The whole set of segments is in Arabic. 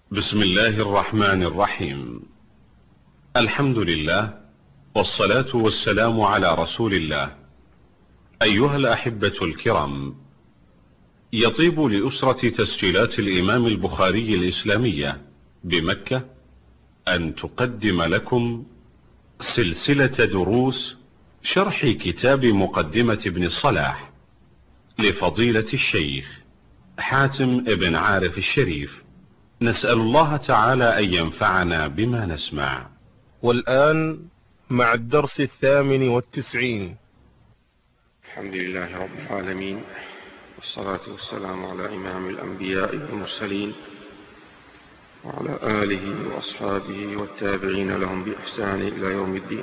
بسم الله الرحمن الرحيم. الحمد لله والصلاة والسلام على رسول الله. أيها الأحبة الكرام، يطيب لأسرة تسجيلات الإمام البخاري الإسلامية بمكة أن تقدم لكم سلسلة دروس شرح كتاب مقدمة ابن الصلاح لفضيلة الشيخ حاتم ابن عارف الشريف. نسأل الله تعالى أن ينفعنا بما نسمع. والآن مع الدرس 98. الحمد لله رب العالمين، والصلاة والسلام على إمام الأنبياء والمرسلين وعلى آله وأصحابه والتابعين لهم بإحسان إلى يوم الدين.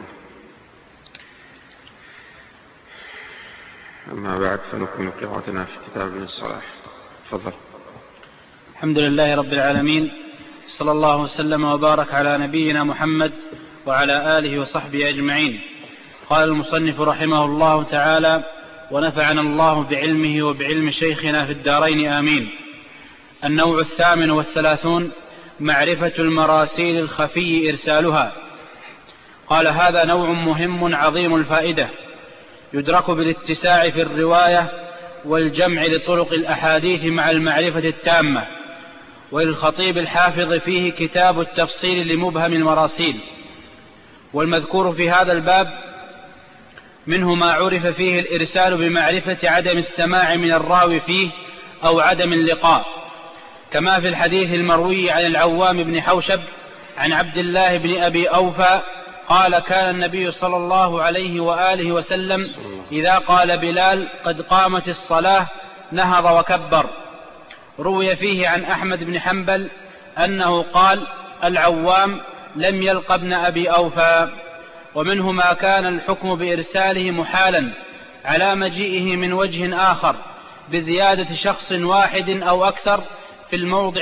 أما بعد، فنكمل قراءتنا في كتاب ابن الصلاح. تفضل. الحمد لله رب العالمين، صلى الله وسلم وبارك على نبينا محمد وعلى آله وصحبه أجمعين. قال المصنف رحمه الله تعالى: ونفعنا الله بعلمه وبعلم شيخنا في الدارين آمين. النوع 38، معرفة المراسيل الخفي إرسالها. قال: هذا نوع مهم عظيم الفائدة، يدرك بالاتساع في الرواية والجمع لطرق الأحاديث مع المعرفة التامة. وللخطيب الحافظ فيه كتاب التفصيل لمبهم المراسيل. والمذكور في هذا الباب منه ما عرف فيه الإرسال بمعرفة عدم السماع من الراوي فيه أو عدم اللقاء، كما في الحديث المروي عن العوام بن حوشب عن عبد الله بن أبي أوفى قال: كان النبي صلى الله عليه وآله وسلم إذا قال بلال قد قامت الصلاة نهض وكبر. روي فيه عن أحمد بن حنبل أنه قال: العوام لم يلق ابن أبي أوفى. ومنه ما كان الحكم بإرساله محالا على مجيئه من وجه آخر بزيادة شخص واحد أو أكثر في الموضع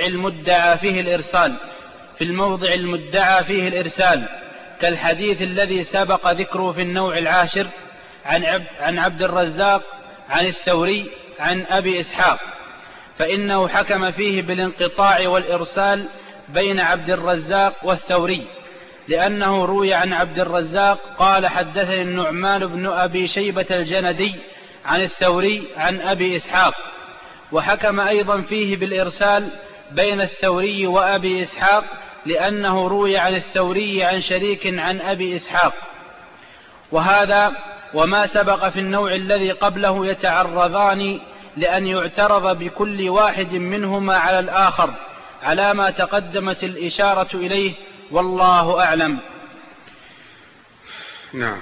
المدعى فيه الإرسال، كالحديث الذي سبق ذكره في النوع 10 عن عبد الرزاق عن الثوري عن أبي إسحاق، فإنه حكم فيه بالانقطاع والإرسال بين عبد الرزاق والثوري، لأنه روي عن عبد الرزاق قال: حدثني النعمان بن أبي شيبة الجندي عن الثوري عن أبي إسحاق. وحكم أيضا فيه بالإرسال بين الثوري وأبي إسحاق، لأنه روي عن الثوري عن شريك عن أبي إسحاق. وهذا وما سبق في النوع الذي قبله يتعرضان لأن يعترض بكل واحد منهما على الآخر على ما تقدمت الإشارة إليه، والله أعلم. نعم.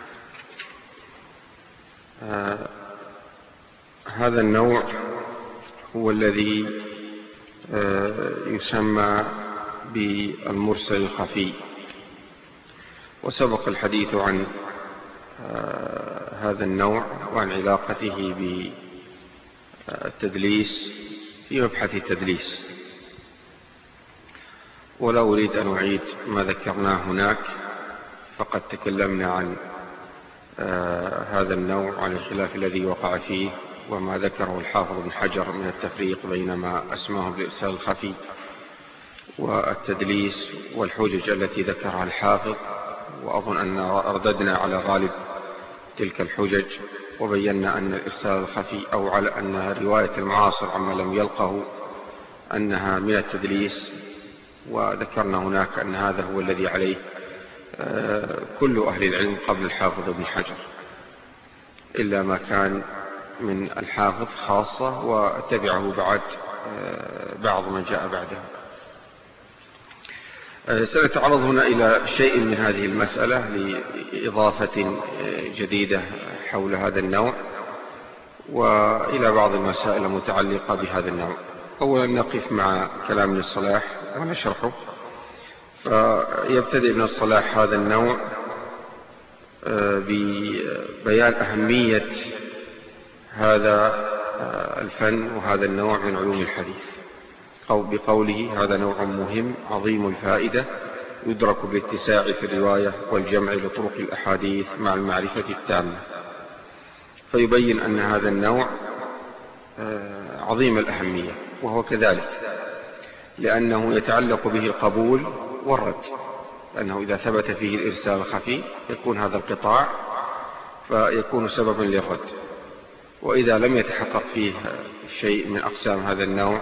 هذا النوع هو الذي يسمى بالمرسل الخفي، وسبق الحديث عن هذا النوع وعن علاقته بالتدليس في مبحث التدليس، ولا أريد أن أعيد ما ذكرناه هناك، فقد تكلمنا عن هذا النوع عن الخلاف الذي وقع فيه وما ذكره الحافظ ابن حجر من التفريق بين ما أسماه بالإرسال الخفي والتدليس والحجج التي ذكرها الحافظ، وأظن أن رددنا على غالب تلك الحجج، وبينا أن الإرسال الخفي أو على أن رواية المعاصر عما لم يلقه أنها من التدليس، وذكرنا هناك أن هذا هو الذي عليه كل أهل العلم قبل الحافظ ابن حجر، إلا ما كان من الحافظ خاصة وتبعه بعض من جاء بعده. سنتعرض هنا إلى شيء من هذه المسألة لإضافة جديدة حول هذا النوع، وإلى بعض المسائل المتعلقة بهذا النوع. أولا نقف مع كلام ابن الصلاح ونشرحه. فيبتدئ ابن الصلاح هذا النوع ببيان أهمية هذا الفن وهذا النوع من علوم الحديث، أو بقوله: هذا نوع مهم عظيم الفائدة، يدرك بالاتساع في الرواية والجمع لطرق الأحاديث مع المعرفة التامة. فيبين أن هذا النوع عظيم الأهمية، وهو كذلك، لأنه يتعلق به القبول والرد، لأنه إذا ثبت فيه الإرسال الخفي يكون هذا القطاع فيكون سببا للرد، وإذا لم يتحقق فيه شيء من أقسام هذا النوع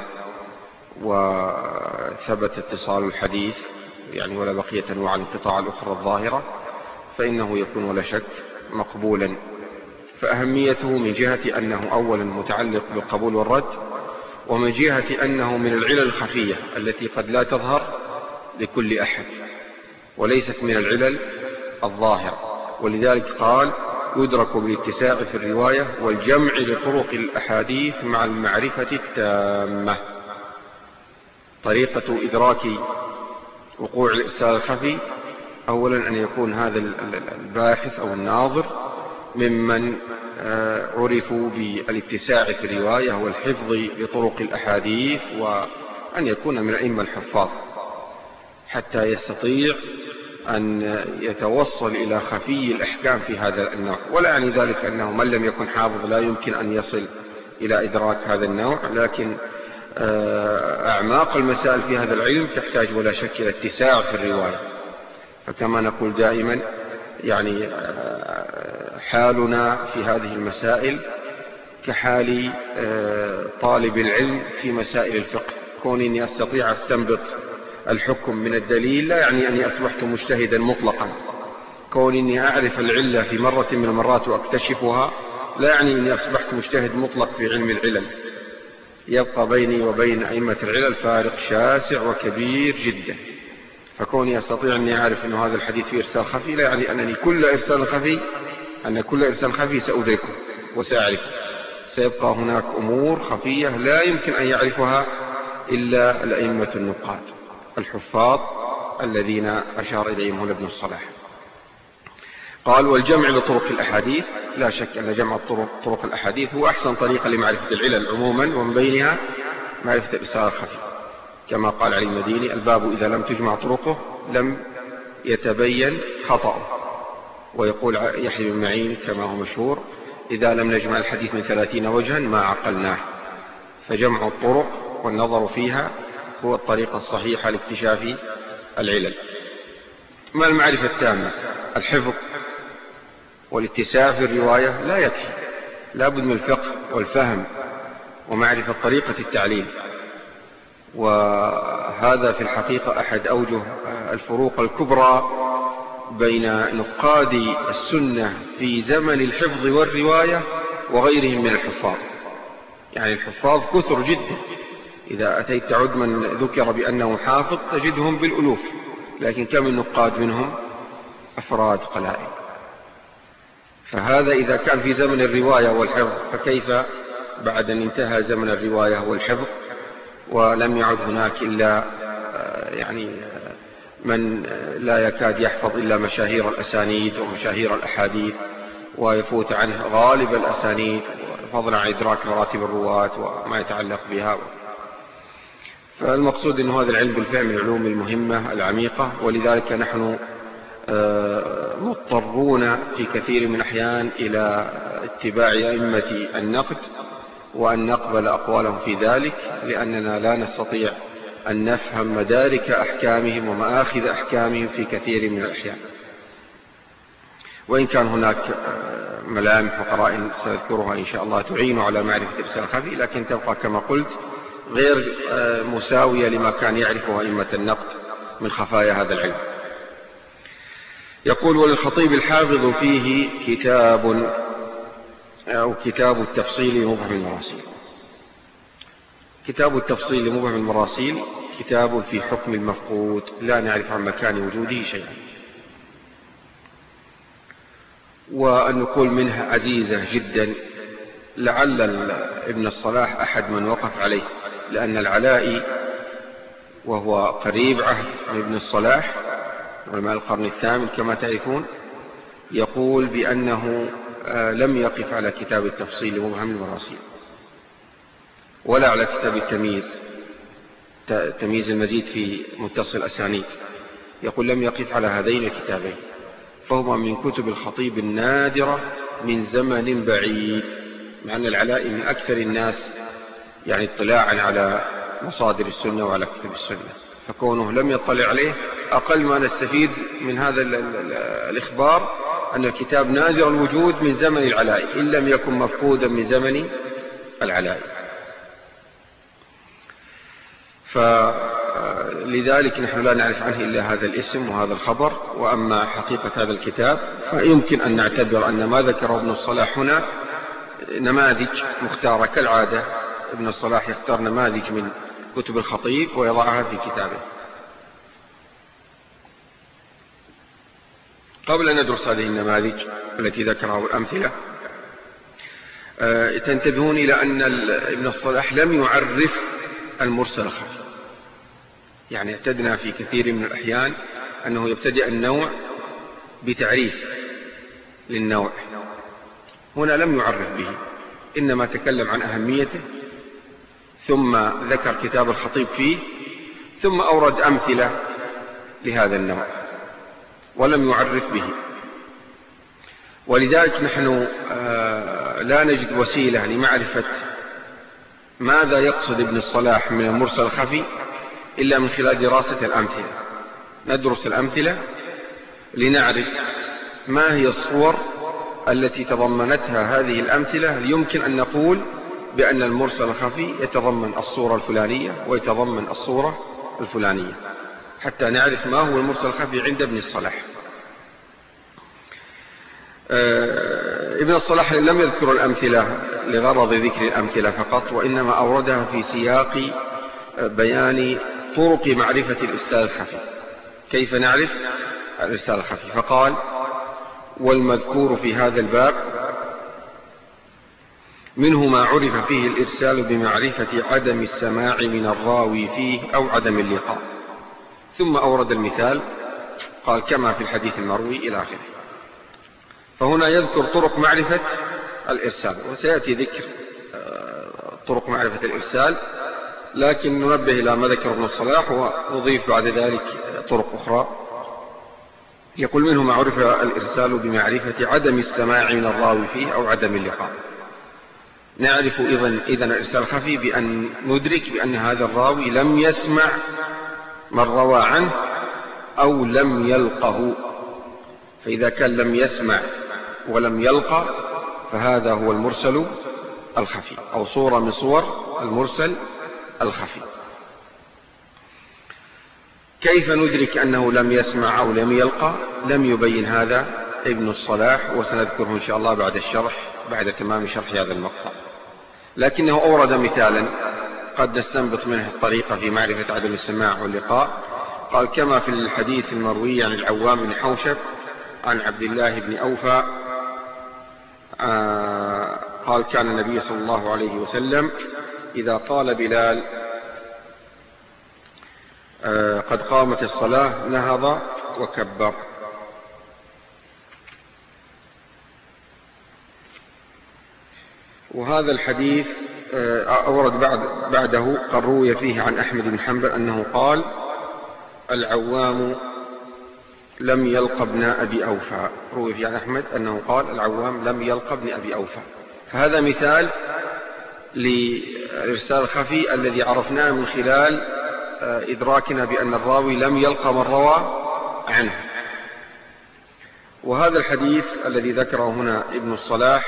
وثبت اتصال الحديث يعني ولا بقية أنواع الانقطاع الأخرى الظاهرة فإنه يكون ولا شك مقبولا. فأهميته من جهة أنه أولا متعلق بالقبول والرد، ومن جهة أنه من العلل الخفية التي قد لا تظهر لكل أحد وليست من العلل الظاهرة، ولذلك قال يدرك بالاتساع في الرواية والجمع لطرق الأحاديث مع المعرفة التامة. طريقة إدراك وقوع الإرسال الخفي أولا أن يكون هذا الباحث أو الناظر ممن عرفوا بالاتساع في الرواية والحفظ لطرق الأحاديث، وأن يكون من الأئمة الحفاظ حتى يستطيع أن يتوصل إلى خفي الأحكام في هذا النوع. ولا يعني ذلك أنه من لم يكن حافظ لا يمكن أن يصل إلى إدراك هذا النوع، لكن أعماق المسائل في هذا العلم تحتاج ولا شك إلى اتساع في الرواية. فكما نقول دائما يعني حالنا في هذه المسائل كحال طالب العلم في مسائل الفقه، كوني أستطيع أستنبط الحكم من الدليل لا يعني أني أصبحت مجتهدا مطلقا، كوني أعرف العلة في مرة من المرات وأكتشفها لا يعني أني أصبحت مجتهد مطلق في علم العلل. يبقى بيني وبين أئمة العلل فارق شاسع وكبير جدا. فكوني أستطيع أني أعرف أن هذا الحديث فيه إرسال خفي لا يعني أنني كل إرسال خفي سأدركه وسأعرفه، سيبقى هناك أمور خفية لا يمكن أن يعرفها إلا الأئمة النقاد الحفاظ الذين أشار إليهم هنا ابن الصلاح. قال والجمع لطرق الأحاديث، لا شك أن جمع طرق الأحاديث هو أحسن طريقة لمعرفة العلل عموما، ومن بينها معرفة الإرسال الخفي، كما قال علي المديني الباب إذا لم تجمع طرقه لم يتبين خطأه. ويقول يحيى بن معين كما هو مشهور إذا لم نجمع الحديث من 30 وجها ما عقلناه. فجمع الطرق والنظر فيها هو الطريقة الصحيحة لاكتشاف العلل. ما المعرفة التامة؟ الحفظ والاتساع في الرواية لا يكفي، لا بد من الفقه والفهم ومعرفة طريقة التعليل. وهذا في الحقيقة أحد أوجه الفروق الكبرى بين نقاد السنة في زمن الحفظ والرواية وغيرهم من الحفاظ. يعني الحفاظ كثر جدا، إذا أتيت تعد من ذكر بأنه حافظ تجدهم بالألوف، لكن كم النقاد منهم؟ أفراد قلائل. فهذا إذا كان في زمن الرواية والحفظ، فكيف بعد أن انتهى زمن الرواية والحفظ ولم يعد هناك إلا يعني من لا يكاد يحفظ إلا مشاهير الأسانيد ومشاهير الأحاديث ويفوت عنه غالب الأسانيد، فضلا عن إدراك مراتب الرواة وما يتعلق بها. فالمقصود أن هذا العلم بالفعل من العلوم المهمة العميقة، ولذلك نحن مضطرون في كثير من الأحيان إلى اتباع أئمة النقد وأن نقبل أقوالهم في ذلك، لأننا لا نستطيع أن نفهم مدارك أحكامهم ومآخذ أحكامهم في كثير من الأحيان. وإن كان هناك ملامح وقرائن سنذكرها إن شاء الله تعين على معرفة الإرسال الخفي، لكن تبقى كما قلت غير مساوية لما كان يعرفه أئمة النقد من خفايا هذا العلم. يقول وللخطيب الحافظ فيه كتاب التفصيل لمبهم المراسيل. كتاب التفصيل لمبهم المراسيل كتاب في حكم المفقود لا نعرف عن مكان وجوده شيئا، والنقول منها عزيزة جدا. لعل ابن الصلاح أحد من وقف عليه، لأن العلائي وهو قريب عهد من ابن الصلاح علماء القرن الثامن كما تعرفون، يقول بأنه لم يقف على كتاب التفصيل لمبهم المراسيل ولا على كتاب تمييز المزيد في متصل الأسانيد. يقول لم يقف على هذين الكتابين، فهما من كتب الخطيب النادرة من زمن بعيد، مع أن العلائي من أكثر الناس يعني اطلاعا على مصادر السنة وعلى كتب السنة، فكونه لم يطلع عليه أقل ما نستفيد من هذا الإخبار أن الكتاب نادر الوجود من زمن العلائي إن لم يكن مفقودا من زمن العلائي. فلذلك نحن لا نعرف عنه إلا هذا الاسم وهذا الخبر. وأما حقيقة هذا الكتاب فيمكن أن نعتبر أن ما ذكره ابن الصلاح هنا نماذج مختارة كالعادة. ابن الصلاح يختار نماذج من كتب الخطيب ويضعها في كتابه. قبل أن ندرس هذه النماذج التي ذكرها والأمثلة تنتبهون إلى أن ابن الصلاح لم يعرف المرسل الخفي. يعني اعتدنا في كثير من الأحيان أنه يبتدئ النوع بتعريف للنوع، هنا لم يعرف به، إنما تكلم عن أهميته ثم ذكر كتاب الخطيب فيه ثم أورد أمثلة لهذا النوع ولم يعرف به. ولذلك نحن لا نجد وسيلة لمعرفة ماذا يقصد ابن الصلاح من المرسل الخفي إلا من خلال دراسة الأمثلة. ندرس الأمثلة لنعرف ما هي الصور التي تضمنتها هذه الأمثلة ليمكن أن نقول بأن المرسل الخفي يتضمن الصورة الفلانية ويتضمن الصورة الفلانية، حتى نعرف ما هو المرسل الخفي عند ابن الصلاح. ابن الصلاح لم يذكر الأمثلة لغرض ذكر الأمثلة فقط، وإنما أوردها في سياق بيان طرق معرفة الإرسال الخفي. كيف نعرف الإرسال الخفي؟ فقال: والمذكور في هذا الباب منه ما عرف فيه الإرسال بمعرفة عدم السماع من الراوي فيه أو عدم اللقاء. ثم أورد المثال قال: كما في الحديث المروي إلى آخره. فهنا يذكر طرق معرفة الإرسال، وسيأتي ذكر طرق معرفة الإرسال، لكن ننبه إلى ما ذكر ابن الصلاح ونضيف بعد ذلك طرق أخرى. يقول: منه ما عرف الإرسال بمعرفة عدم السماع من الراوي فيه أو عدم اللقاء. نعرف إذن الإرسال الخفي بأن ندرك بأن هذا الراوي لم يسمع من روى عنه أو لم يلقه. فإذا كان لم يسمع ولم يلقى فهذا هو المرسل الخفي أو صورة من صور المرسل الخفي. كيف ندرك أنه لم يسمع أو لم يلقى؟ لم يبين هذا ابن الصلاح، وسنذكره إن شاء الله بعد الشرح، بعد تمام شرح هذا المقطع. لكنه أورد مثالا قد نستنبط منه الطريقة في معرفة عدم السماع واللقاء. قال: كما في الحديث المروي عن العوام بن حوشب عن عبد الله بن أوفى قال: كان النبي صلى الله عليه وسلم إذا قال بلال قد قامت الصلاة نهض وكبر. وهذا الحديث أورد بعده قد روي فيه عن أحمد بن حنبل أنه قال: العوام لم يلق ابن أبي أوفى. روي فيه عن أحمد أنه قال: العوام لم يلق ابن أبي أوفى. فهذا مثال للإرسال الخفي الذي عرفناه من خلال إدراكنا بأن الراوي لم يلق من روى عنه. وهذا الحديث الذي ذكره هنا ابن الصلاح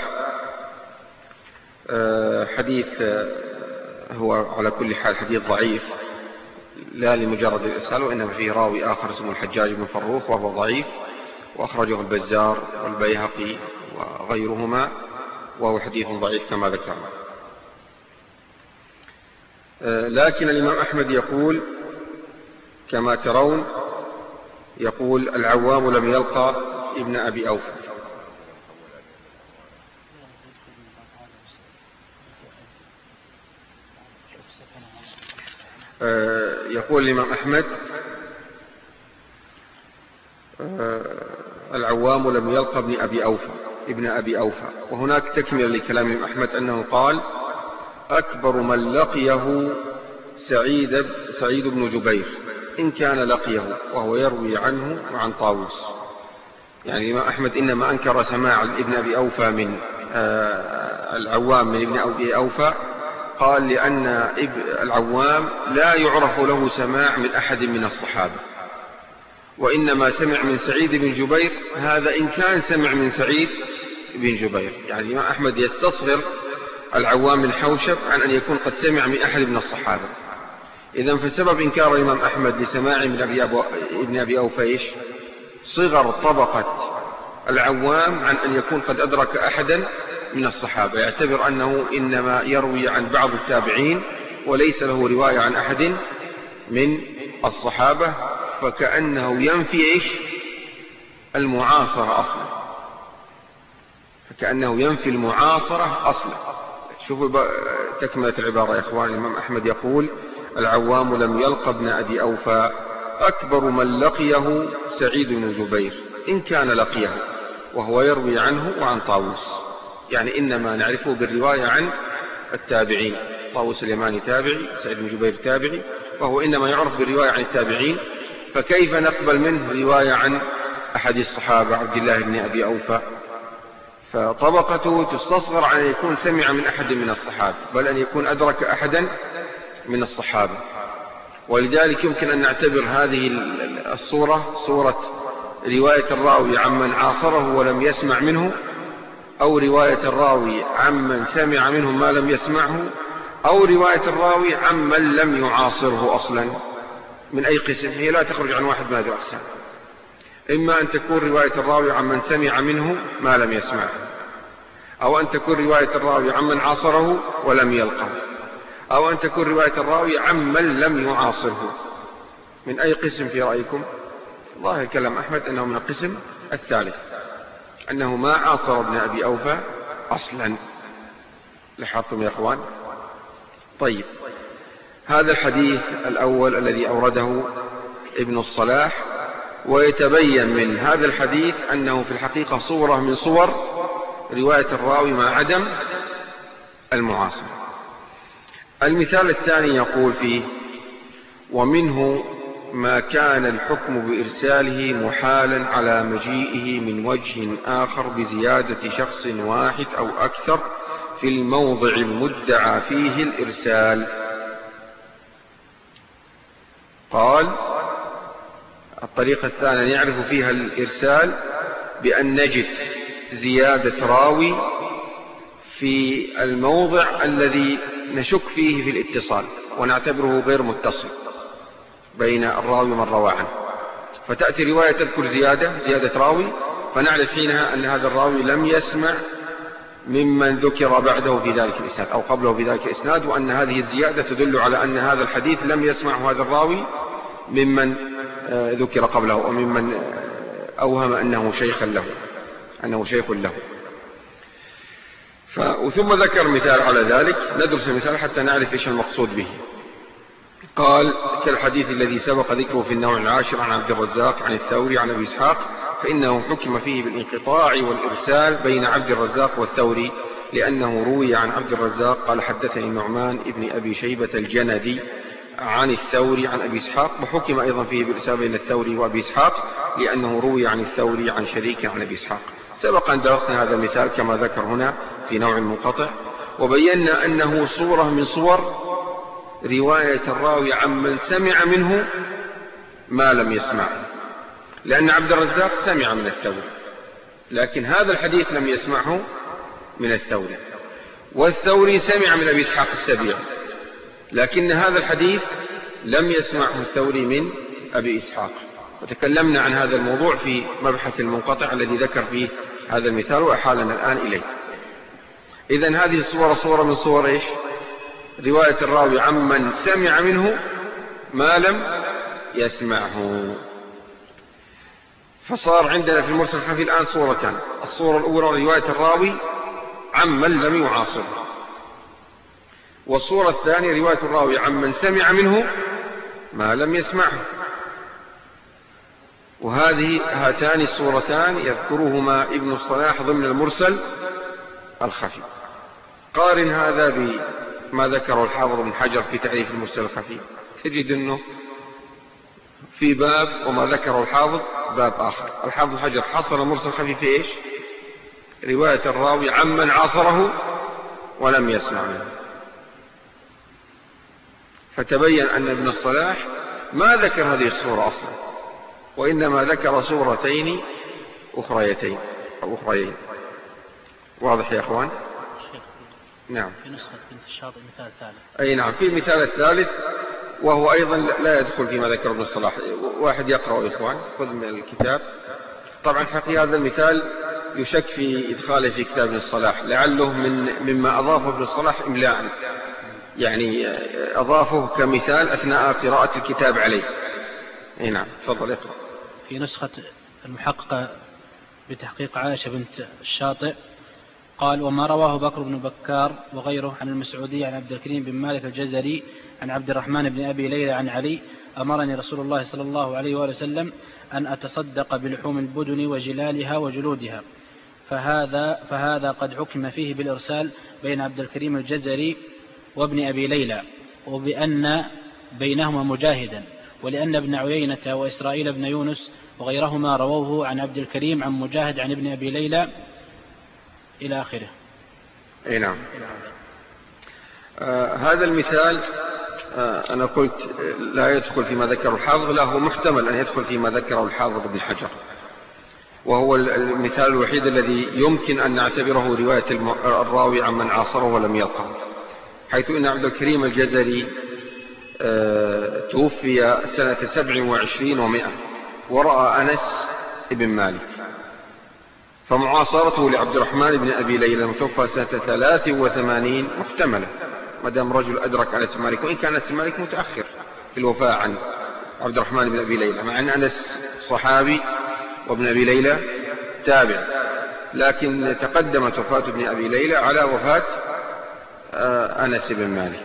حديث هو على كل حال حديث ضعيف، لا لمجرد الإرسال، وإنما فيه راوي آخر اسمه الحجاج بن فروخ وهو ضعيف، وأخرجه البزار والبيهقي وغيرهما، وهو حديث ضعيف كما ذكرنا. لكن الإمام أحمد يقول كما ترون، يقول: العوام لم يلقى ابن أبي أوفى. يقول الإمام أحمد: العوام لم يلقى ابن أبي أوفى. وهناك تكمل لكلام الإمام أحمد أنه قال: أكبر من لقيه سعيد بن جبير إن كان لقيه، وهو يروي عنه وعن طاووس. يعني الإمام أحمد إنما أنكر سماع ابن أبي أوفى من العوام من ابن أبي أوفى قال لأن العوام لا يعرف له سماع من أحد من الصحابة، وإنما سمع من سعيد بن جبير، هذا إن كان سمع من سعيد بن جبير. يعني الإمام أحمد يستصغر العوام من حوشب عن أن يكون قد سمع من أحد من الصحابة. إذن فسبب إنكار الإمام أحمد لسماع من ابن أبي أوفى صغر طبقة العوام عن أن يكون قد أدرك أحدا من الصحابة، يعتبر أنه إنما يروي عن بعض التابعين وليس له رواية عن أحد من الصحابة، فكأنه ينفي المعاصرة أصلا، فكأنه ينفي المعاصرة أصلا. شوفوا تكملة العبارة يا إخوان. الإمام أحمد يقول: العوام لم يلق ابن أبي أوفى، أكبر من لقيه سعيد بن جبير إن كان لقيه، وهو يروي عنه وعن طاووس. يعني إنما نعرفه بالرواية عن التابعين، طاووس اليماني تابعي، سعيد بن جبير تابعي، وهو إنما يعرف بالرواية عن التابعين، فكيف نقبل منه رواية عن أحد الصحابة عبد الله بن أبي أوفى؟ فطبقته تستصغر عن أن يكون سمع من أحد من الصحابة، بل أن يكون أدرك أحدا من الصحابة. ولذلك يمكن أن نعتبر هذه الصورة صورة رواية الراوي عمن عاصره ولم يسمع منه، أو رواية الراوي عمن سمع منه ما لم يسمعه، أو رواية الراوي عمن لم يعاصره أصلا. من أي قسم؟ هي لا تخرج عن واحد من هذه الأقسام. إما أن تكون رواية الراوي عمن سمع منه ما لم يسمعه، أو أن تكون رواية الراوي عمن عاصره ولم يلقه، أو أن تكون رواية الراوي عمن لم يعاصره. من أي قسم في رأيكم؟ ظاهر كلام أحمد أنه من القسم الثالث، أنه ما عاصر ابن أبي أوفى أصلا. لاحظتم يا أخوان؟ طيب، هذا الحديث الأول الذي أورده ابن الصلاح، ويتبين من هذا الحديث أنه في الحقيقة صورة من صور رواية الراوي مع عدم المعاصرة. المثال الثاني يقول فيه: ومنه ما كان الحكم بإرساله محالا على مجيئه من وجه آخر بزيادة شخص واحد أو أكثر في الموضع المدعى فيه الإرسال. قال: الطريقة الثانية نعرف فيها الإرسال بأن نجد زيادة راوي في الموضع الذي نشك فيه في الاتصال ونعتبره غير متصل بين الراوي ومن روى عنه، فتأتي رواية تذكر زيادة راوي، فنعرف حينها أن هذا الراوي لم يسمع ممن ذكر بعده في ذلك الإسناد أو قبله في ذلك الإسناد، وأن هذه الزيادة تدل على أن هذا الحديث لم يسمعه هذا الراوي ممن ذكر قبله أو ممن أوهم أنه شيخ له. ثم ذكر مثال على ذلك، ندرس المثال حتى نعرف إيش المقصود به. قال: كالحديث الذي سبق ذكره في النوع العاشر عن عبد الرزاق عن الثوري عن أبي إسحاق، فإنه حكم فيه بالانقطاع والإرسال بين عبد الرزاق والثوري، لأنه روي عن عبد الرزاق قال: حدثني النعمان ابن أبي شيبة الجندي عن الثوري عن أبي إسحاق، وحكم أيضا فيه بالإرسال بين الثوري وأبي إسحاق، لأنه روي عن الثوري عن شريك عن أبي إسحاق. سبق أن درسنا هذا المثال كما ذكر هنا في نوع منقطع، وبينا أنه صورة من صور رواية الراوي عمن سمع منه ما لم يسمعه، لأن عبد الرزاق سمع من الثوري، لكن هذا الحديث لم يسمعه من الثوري، والثوري سمع من أبي إسحاق السبيعي، لكن هذا الحديث لم يسمعه الثوري من أبي إسحاق. وتكلمنا عن هذا الموضوع في مبحث المنقطع الذي ذكر فيه هذا المثال وأحالنا الآن إليه. إذن هذه الصورة صورة من صور رواية الراوي عمن سمع منه ما لم يسمعه. فصار عندنا في المرسل الخفي الآن صورتان: الصورة الأولى رواية الراوي عمن لم يعاصره، والصورة الثانية رواية الراوي عمن سمع منه ما لم يسمعه. هاتان الصورتان يذكرهما ابن الصلاح ضمن المرسل الخفي. قارن هذا بما ذكره الحافظ بن حجر في تعريف المرسل الخفي، تجد أنه في باب وما ذكره الحافظ باب آخر. الحافظ بن حجر حصل المرسل الخفي في إيش؟ رواية الراوي عمن عاصره ولم يسمع منه. فتبين أن ابن الصلاح ما ذكر هذه الصورة أصلا، وإنما ذكر صورتين أخريتين أو أخريين. واضح يا أخوان؟ نعم. في نسخة بنت الشاطئ مثال ثالث. أي نعم، في مثال الثالث وهو أيضا لا يدخل فيما ذكر ابن الصلاح. واحد يقرأ يا إخوان، خذ من الكتاب. طبعا حقيقة هذا المثال يشك في إدخاله في كتاب ابن الصلاح، لعله مما أضافه ابن الصلاح إملاء، يعني أضافه كمثال أثناء قراءة الكتاب عليه. أي نعم، تفضل اقرأ. في نسخة المحققة بتحقيق عائشة بنت الشاطئ قال: وما رواه بكر بن بكار وغيره عن المسعودي عن عبد الكريم بن مالك الجزري عن عبد الرحمن بن أبي ليلى عن علي: أمرني رسول الله صلى الله عليه وآله وسلم أن أتصدق بلحوم البدن وجلالها وجلودها، فهذا قد حكم فيه بالإرسال بين عبد الكريم الجزري وابن أبي ليلى، وبأن بينهما مجاهدا، ولأن ابن عيينة وإسرائيل بن يونس وغيرهما رووه عن عبد الكريم عن مجاهد عن ابن أبي ليلى إلى آخره. أي نعم. هذا المثال أنا قلت لا يدخل فيما ذكره الحافظ، لا هو محتمل أن يدخل فيما ذكره الحافظ ابن حجر، وهو المثال الوحيد الذي يمكن أن نعتبره رواية الراوي عن من عاصره ولم يلقه، حيث إن عبد الكريم الجزري توفي سنة 27 و100 ورأى أنس بن مالك، فمعاصرته لعبد الرحمن بن أبي ليلى المتوفى سنة 83 محتملة ما دام رجل أدرك أنس بن مالك، وإن كان أنس بن مالك متأخر في الوفاة عن عبد الرحمن بن أبي ليلى، مع أن أنس صحابي وابن أبي ليلى تابع، لكن تقدمت وفاة ابن أبي ليلى على وفاة أنس بن مالك.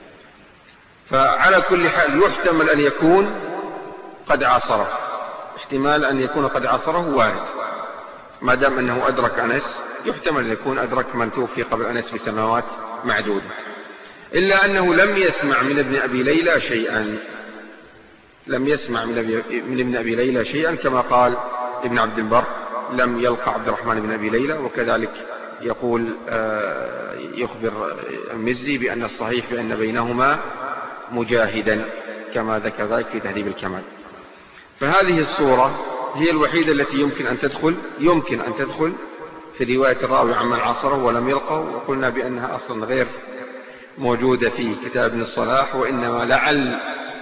فعلى كل حال يحتمل أن يكون قد عاصره، احتمال أن يكون قد عاصره وارد، ما دام أنه أدرك أنس يحتمل أن يكون أدرك من توفي قبل أنس بسنوات معدودة، إلا أنه لم يسمع من ابن أبي ليلى شيئا، لم يسمع من ابن أبي ليلى شيئا، كما قال ابن عبد البر: لم يلقى عبد الرحمن بن أبي ليلى. وكذلك يقول يخبر المزي بأن الصحيح بأن بينهما مجاهدا، كما ذكر ذلك في تهذيب الكمال. فهذه الصورة هي الوحيدة التي يمكن أن تدخل في رواية الراوي عمن عاصره ولم يلقه، وقلنا بأنها أصلا غير موجودة في كتاب ابن الصلاح، وإنما لعل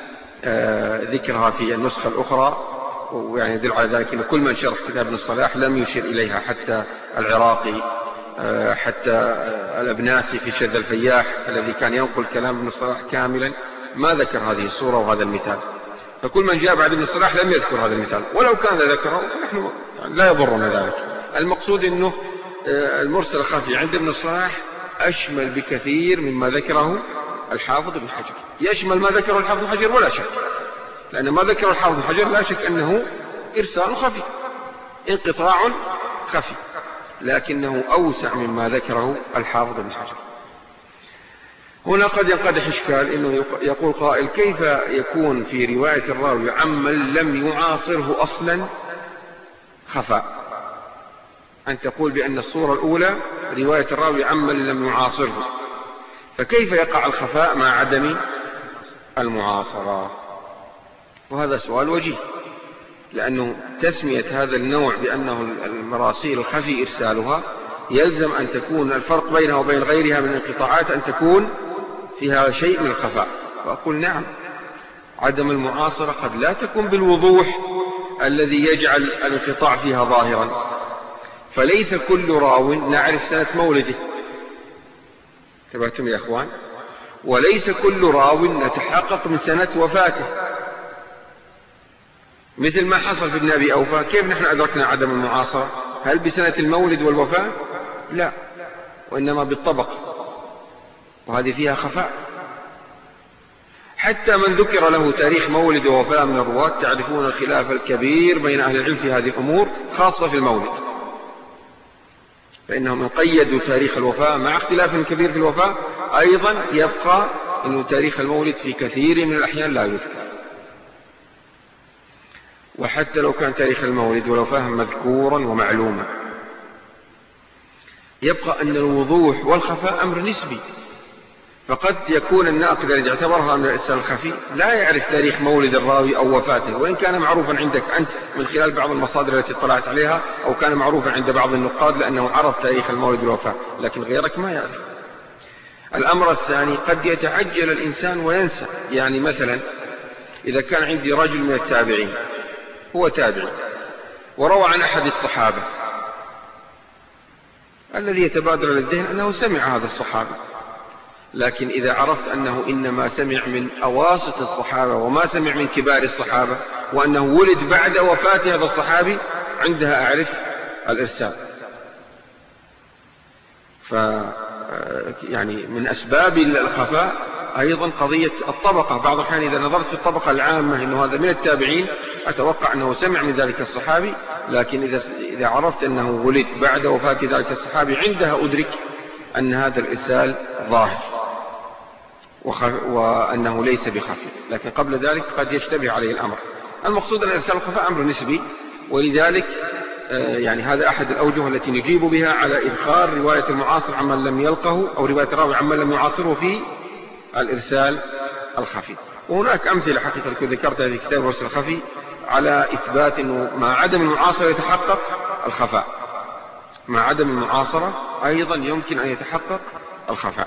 ذكرها في النسخة الأخرى، ويعني يدل على ذلك أن كل من شرح كتاب ابن الصلاح لم يشير إليها، حتى العراقي، حتى الأبناسي في شذ الفياح الذي كان ينقل كلام ابن الصلاح كاملا ما ذكر هذه الصورة وهذا المثال. فكل من جاء بعد ابن الصلاح لم يذكر هذا المثال، ولو كان ذكره فنحن لا يضرنا ذلك. المقصود أنه المرسل الخفي عند ابن الصلاح أشمل بكثير مما ذكره الحافظ ابن حجر، يشمل ما ذكره الحافظ ابن حجر ولا شك، لأن ما ذكره الحافظ ابن حجر لا شك أنه إرسال خفي، انقطاع خفي، لكنه أوسع مما ذكره الحافظ ابن حجر. هنا قد ينقدح إشكال، إنه يقول قائل: كيف يكون في رواية الراوي عمن لم يعاصره أصلا خفاء؟ أن تقول بأن الصورة الأولى رواية الراوي عمن لم يعاصره، فكيف يقع الخفاء مع عدم المعاصرة؟ وهذا سؤال وجيه، لأنه تسمية هذا النوع بأنه المراسيل الخفي إرسالها يلزم أن تكون الفرق بينها وبين غيرها من الانقطاعات أن تكون فيها شيء من الخفاء. فأقول نعم، عدم المعاصرة قد لا تكون بالوضوح الذي يجعل الانقطاع فيها ظاهرا، فليس كل راو نعرف سنة مولده، تبعتم يا أخوان، وليس كل راو نتحقق من سنة وفاته، مثل ما حصل في ابن أبي أوفى. كيف نحن أدركنا عدم المعاصرة؟ هل بسنة المولد والوفاة؟ لا، وإنما بالطبق، وهذه فيها خفاء. حتى من ذكر له تاريخ مولد ووفاة من الرواة تعرفون الخلاف الكبير بين أهل العلم في هذه الأمور، خاصة في المولد، فإنهم قيدوا تاريخ الوفاة مع اختلاف كبير في الوفاة، أيضا يبقى أن تاريخ المولد في كثير من الأحيان لا يذكر. وحتى لو كان تاريخ المولد والوفاة مذكورا ومعلوما، يبقى أن الوضوح والخفاء أمر نسبي، فقد يكون الناقد الذي اعتبرها من الإرسال الخفي لا يعرف تاريخ مولد الراوي أو وفاته، وإن كان معروفا عندك أنت من خلال بعض المصادر التي اطلعت عليها، أو كان معروفا عند بعض النقاد لأنه عرف تاريخ المولد والوفاة، لكن غيرك ما يعرف. الأمر الثاني، قد يتعجل الإنسان وينسى. يعني مثلا إذا كان عندي رجل من التابعين هو تابعي وروى عن أحد الصحابة، الذي يتبادر للذهن أنه سمع هذا الصحابي، لكن إذا عرفت أنه إنما سمع من أواسط الصحابة وما سمع من كبار الصحابة، وأنه ولد بعد وفاة هذا الصحابي، عندها أعرف الإرسال. يعني من أسباب الخفاء أيضا قضية الطبقة. بعض الأحيان إذا نظرت في الطبقة العامة أنه هذا من التابعين، أتوقع أنه سمع من ذلك الصحابي، لكن إذا عرفت أنه ولد بعد وفاة ذلك الصحابي، عندها أدرك أن هذا الإرسال ظاهر وأنه ليس بخفي، لكن قبل ذلك قد يشتبه عليه الأمر. المقصود أن إرسال الخفاء أمر نسبي، ولذلك يعني هذا أحد الأوجه التي نجيب بها على إدخال رواية المعاصر عمن لم يلقه، أو رواية الراوي عمن لم يعاصره في الإرسال الخفي. وهناك أمثلة حقيقة ذكرتها في كتاب الإرسال الخفي على إثبات أنه مع عدم المعاصرة يتحقق الخفاء، مع عدم المعاصرة أيضا يمكن أن يتحقق الخفاء.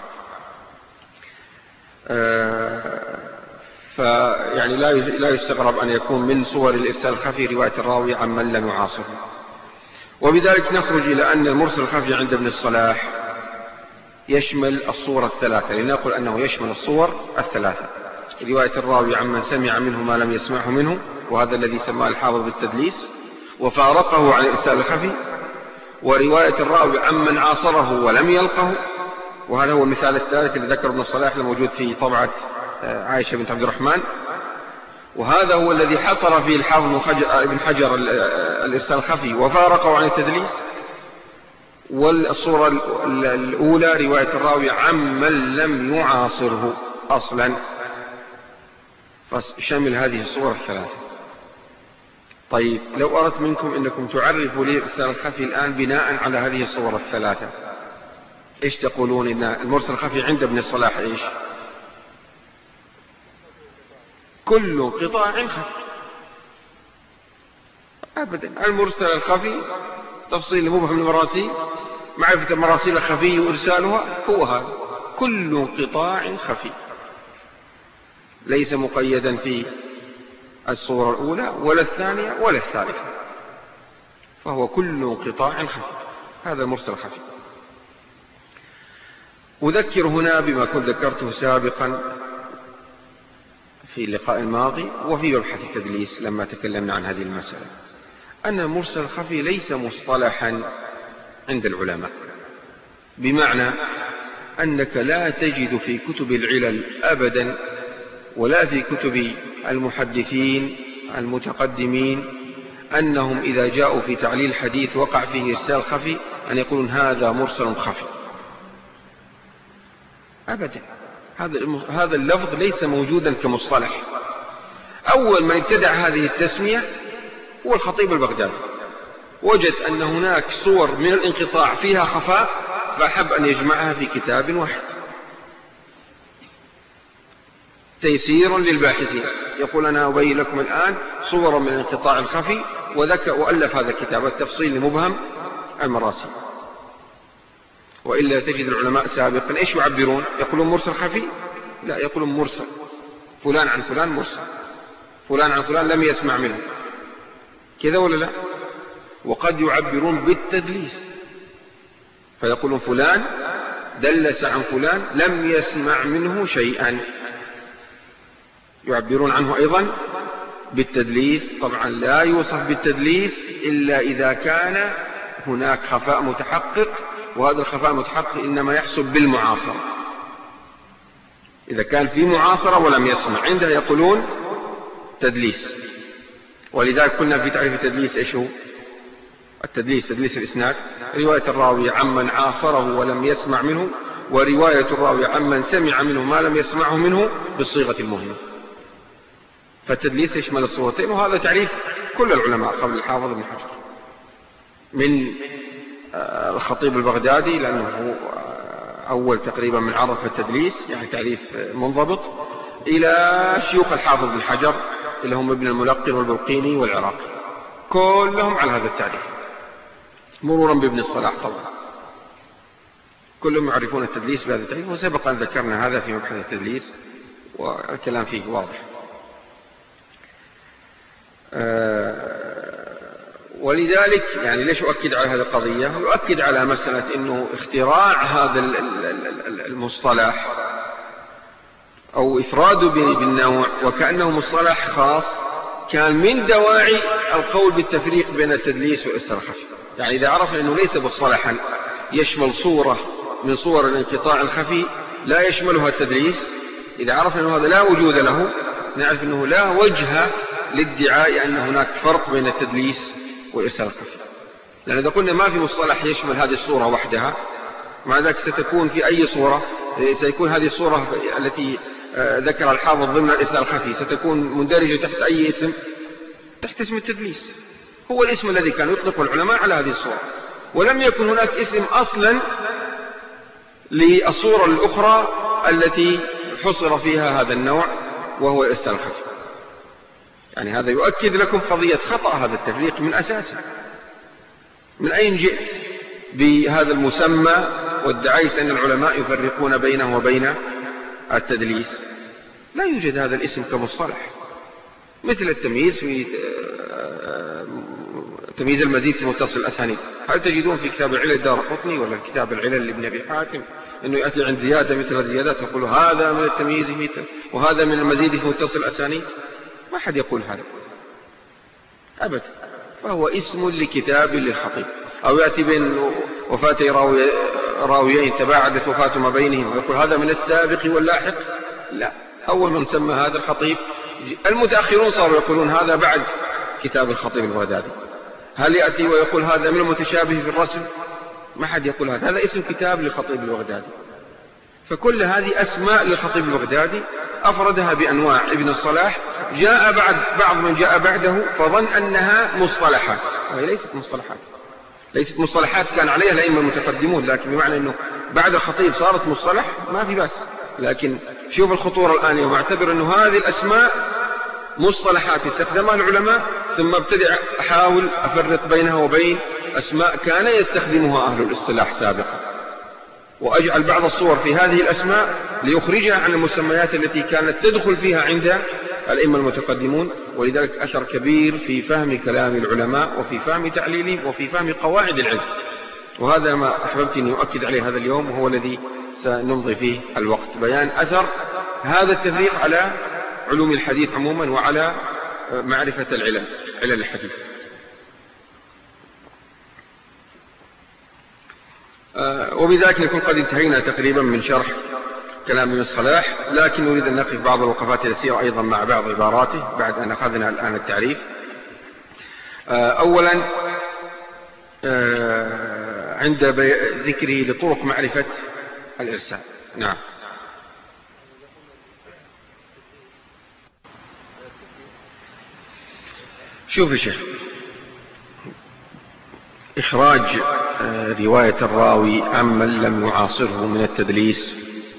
فيعني لا يستغرب أن يكون من صور الإرسال الخفي رواية الراوي عمن لم يعاصره. وبذلك نخرج إلى أن المرسل الخفي عند ابن الصلاح يشمل الصور الثلاثة، لنقول أنه يشمل الصور الثلاثة: رواية الراوي عمن سمع منه ما لم يسمعه منه، وهذا الذي سماه الحافظ بالتدليس وفارقه عن الإرسال الخفي، ورواية الراوي عمن عاصره ولم يلقه، وهذا هو المثال الثالث الذي ذكر ابن الصلاح الموجود في طبعة عائشة بنت عبد الرحمن، وهذا هو الذي حصر فيه الحافظ ابن حجر الإرسال الخفي وفارقه عن التدليس. والصورة الأولى رواية الراوي عمن لم يعاصره أصلا، فشمل هذه الصور الثلاثة. طيب لو أردت منكم أنكم تعرفوا لي الإرسال الخفي الآن بناء على هذه الصور الثلاثة، إيش تقولون؟ إن المرسل الخفي عند ابن الصلاح إيش؟ كل انقطاع خفي. أبدا، المرسل الخفي تفصيل مبهم المراسيل، معرفة المراسيل الخفي وإرسالها، هو هذا كل انقطاع خفي، ليس مقيدا في الصورة الأولى ولا الثانية ولا الثالثة، فهو كل انقطاع خفي، هذا المرسل الخفي. أذكر هنا بما كنت ذكرته سابقا في اللقاء الماضي وفي مبحث التدليس لما تكلمنا عن هذه المسألة، أن المرسل الخفي ليس مصطلحا عند العلماء، بمعنى أنك لا تجد في كتب العلل أبدا ولا في كتب المحدثين المتقدمين أنهم إذا جاءوا في تعليل حديث وقع فيه إرسال خفي أن يقولون هذا مرسل خفي أبدا. هذا اللفظ ليس موجودا كمصطلح. أول من ابتدع هذه التسمية هو الخطيب البغدادي، وجد أن هناك صور من الانقطاع فيها خفاء فأحب أن يجمعها في كتاب واحد، تيسير للباحثين. يقول أنا أبين لكم الآن صور من الانقطاع الخفي، وألف هذا الكتاب التفصيل لمبهم المراسيل. وإلا تجد العلماء سابقا إيش يعبرون؟ يقولون مرسل خفي؟ لا، يقولون مرسل، فلان عن فلان مرسل، فلان عن فلان لم يسمع منه، كذا ولا لا؟ وقد يعبرون بالتدليس فيقولون فلان دلس عن فلان لم يسمع منه شيئا، يعبرون عنه أيضا بالتدليس. طبعا لا يوصف بالتدليس إلا إذا كان هناك خفاء متحقق، وهذا الخفاء المتحقق إنما يحصل بالمعاصرة. إذا كان في معاصرة ولم يسمع عندها يقولون تدليس. ولذلك قلنا في تعريف التدليس إيش هو؟ التدليس تدليس الإسناد، رواية الراوي عمن عاصره ولم يسمع منه، ورواية الراوي عمن سمع منه ما لم يسمعه منه بالصيغة المهمة. فالتدليس يشمل الصورتين، وهذا تعريف كل العلماء قبل الحافظ ابن حجر، من الخطيب البغدادي لأنه أول تقريبا من عرف التدليس يعني تعريف منضبط إلى شيوخ الحافظ بن حجر اللي هم ابن الملقن والبرقيني والعراقي، كلهم على هذا التعريف، مرورا بابن الصلاح طبعا، كلهم يعرفون التدليس بهذا التعريف، وسبق أن ذكرنا هذا في مبحث التدليس والكلام فيه واضح. ولذلك يعني ليش أؤكد على هذه القضية؟ يؤكد على مسألة أنه اختراع هذا المصطلح أو إفراده بالنوع وكأنه مصطلح خاص كان من دواعي القول بالتفريق بين التدليس والإرسال الخفي. يعني إذا عرفنا أنه ليس مصطلحا يشمل صورة من صور الانقطاع الخفي لا يشملها التدليس، إذا عرفنا أنه هذا لا وجود له نعرف أنه لا وجه للادعاء أن هناك فرق بين التدليس والإرسال الخفي. لأن إذا قلنا ما في مصطلح يشمل هذه الصورة وحدها، مع ذلك ستكون في أي صورة سيكون هذه الصورة التي ذكر الحافظ ضمن الإرسال الخفي ستكون مندرجة تحت أي اسم؟ تحت اسم التدليس، هو الاسم الذي كان يطلق العلماء على هذه الصورة، ولم يكن هناك اسم أصلا للصورة الأخرى التي حصر فيها هذا النوع وهو الإرسال الخفي. يعني هذا يؤكد لكم قضية خطأ هذا التفريق من أساسه. من أين جئت بهذا المسمى وادعيت أن العلماء يفرقون بينه وبين التدليس؟ لا يوجد هذا الاسم كمصطلح، مثل التمييز في تمييز المزيد في متصل الأسانيد. هل تجدون في كتاب العلل الدارقطني ولا في كتاب العلل لابن أبي حاتم أنه يأتي عند زيادة مثل الزيادات يقول هذا من التمييز وهذا من المزيد في متصل الأسانيد؟ ما حد يقول هذا أبدا، فهو اسم لكتاب للخطيب. أو يأتي بين وفاتي راويين تباعدت وفاة ما بينهم ويقول هذا من السابق واللاحق، لا، أول من سمى هذا الخطيب. المتأخرون صاروا يقولون هذا بعد كتاب الخطيب البغدادي. هل يأتي ويقول هذا من المتشابه في الرسم؟ ما حد يقول هذا اسم كتاب للخطيب البغدادي. فكل هذه أسماء للخطيب البغدادي أفردها بأنواع. ابن الصلاح جاء بعض من جاء بعده فظن أنها مصطلحات، وهي ليست مصطلحات، ليست مصطلحات كان عليها الأئمة المتقدمون، لكن بمعنى أنه بعد الخطيب صارت مصطلح ما في بس. لكن شوف الخطورة الآن يوم اعتبر أنه هذه الأسماء مصطلحات استخدمها العلماء، ثم ابتدع أحاول أفرق بينها وبين أسماء كان يستخدمها أهل الاصطلاح سابقا، وأجعل بعض الصور في هذه الأسماء ليخرجها عن المسميات التي كانت تدخل فيها عند الأئمة المتقدمون. ولذلك أثر كبير في فهم كلام العلماء وفي فهم تعليلهم وفي فهم قواعد العلم، وهذا ما أحببت أن يؤكد عليه هذا اليوم، وهو الذي سنمضي فيه الوقت، بيان أثر هذا التفريق على علوم الحديث عموما وعلى معرفة علل الحديث. وبذلك نكون قد انتهينا تقريبا من شرح كلام ابن الصلاح، لكن نريد أن نقف بعض الوقفات اليسيرة أيضا مع بعض عباراته بعد أن أخذنا الآن التعريف. أولا عند ذكره لطرق معرفة الإرسال. نعم. شوف يا شيخ، إخراج رواية الراوي عمن لم يعاصره من التدليس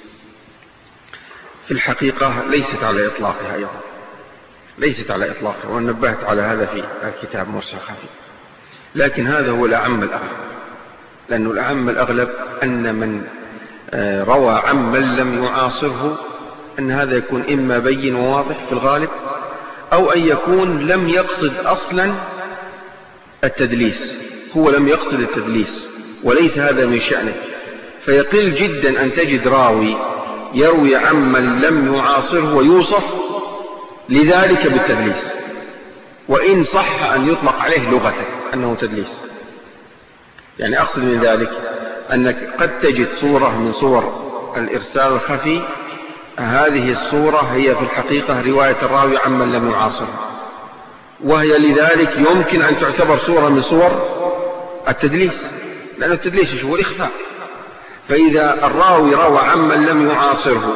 في الحقيقة ليست على إطلاقها أيضا، ليست على إطلاقها، ونبهت على هذا في الكتاب مرسل خفي. لكن هذا هو الأعم الأغلب، لأنه الأعم الأغلب أن من روى عمن لم يعاصره أن هذا يكون إما بين وواضح في الغالب، أو أن يكون لم يقصد أصلا التدليس، هو لم يقصد التدليس وليس هذا من شأنه. فيقل جدا أن تجد راوي يروي عمن لم يعاصره ويوصف لذلك بالتدليس، وإن صح أن يطلق عليه لغة أنه تدليس. يعني أقصد من ذلك أنك قد تجد صورة من صور الإرسال الخفي، هذه الصورة هي في الحقيقة رواية الراوي عمن لم يعاصره، وهي لذلك يمكن أن تعتبر صورة من صور التدليس، لأن التدليس هو الإخفاء. فإذا الراوي روى عمن لم يعاصره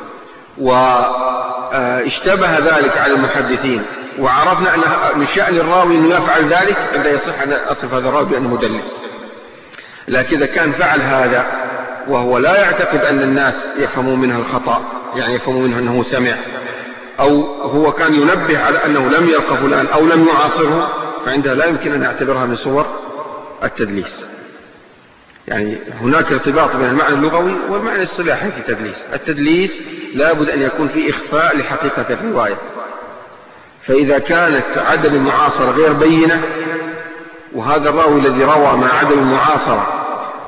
واشتبه ذلك على المحدثين وعرفنا أن من شأن الراوي أن يفعل ذلك، عندما يصح أن أصف هذا الراوي بأنه مدلس. لكن إذا كان فعل هذا وهو لا يعتقد أن الناس يفهمون منها الخطأ، يعني يفهمون منها أنه سمع، أو هو كان ينبه على أنه لم يلقى فلان أو لم يعاصره، فعندها لا يمكن أن نعتبرها من صور التدليس. يعني هناك ارتباط بين المعنى اللغوي والمعنى الصلاحي في التدليس. التدليس لا بد أن يكون فيه إخفاء لحقيقة الرواية، فإذا كانت عدم المعاصرة غير بينة، وهذا الراوي الذي روى مع عدم المعاصرة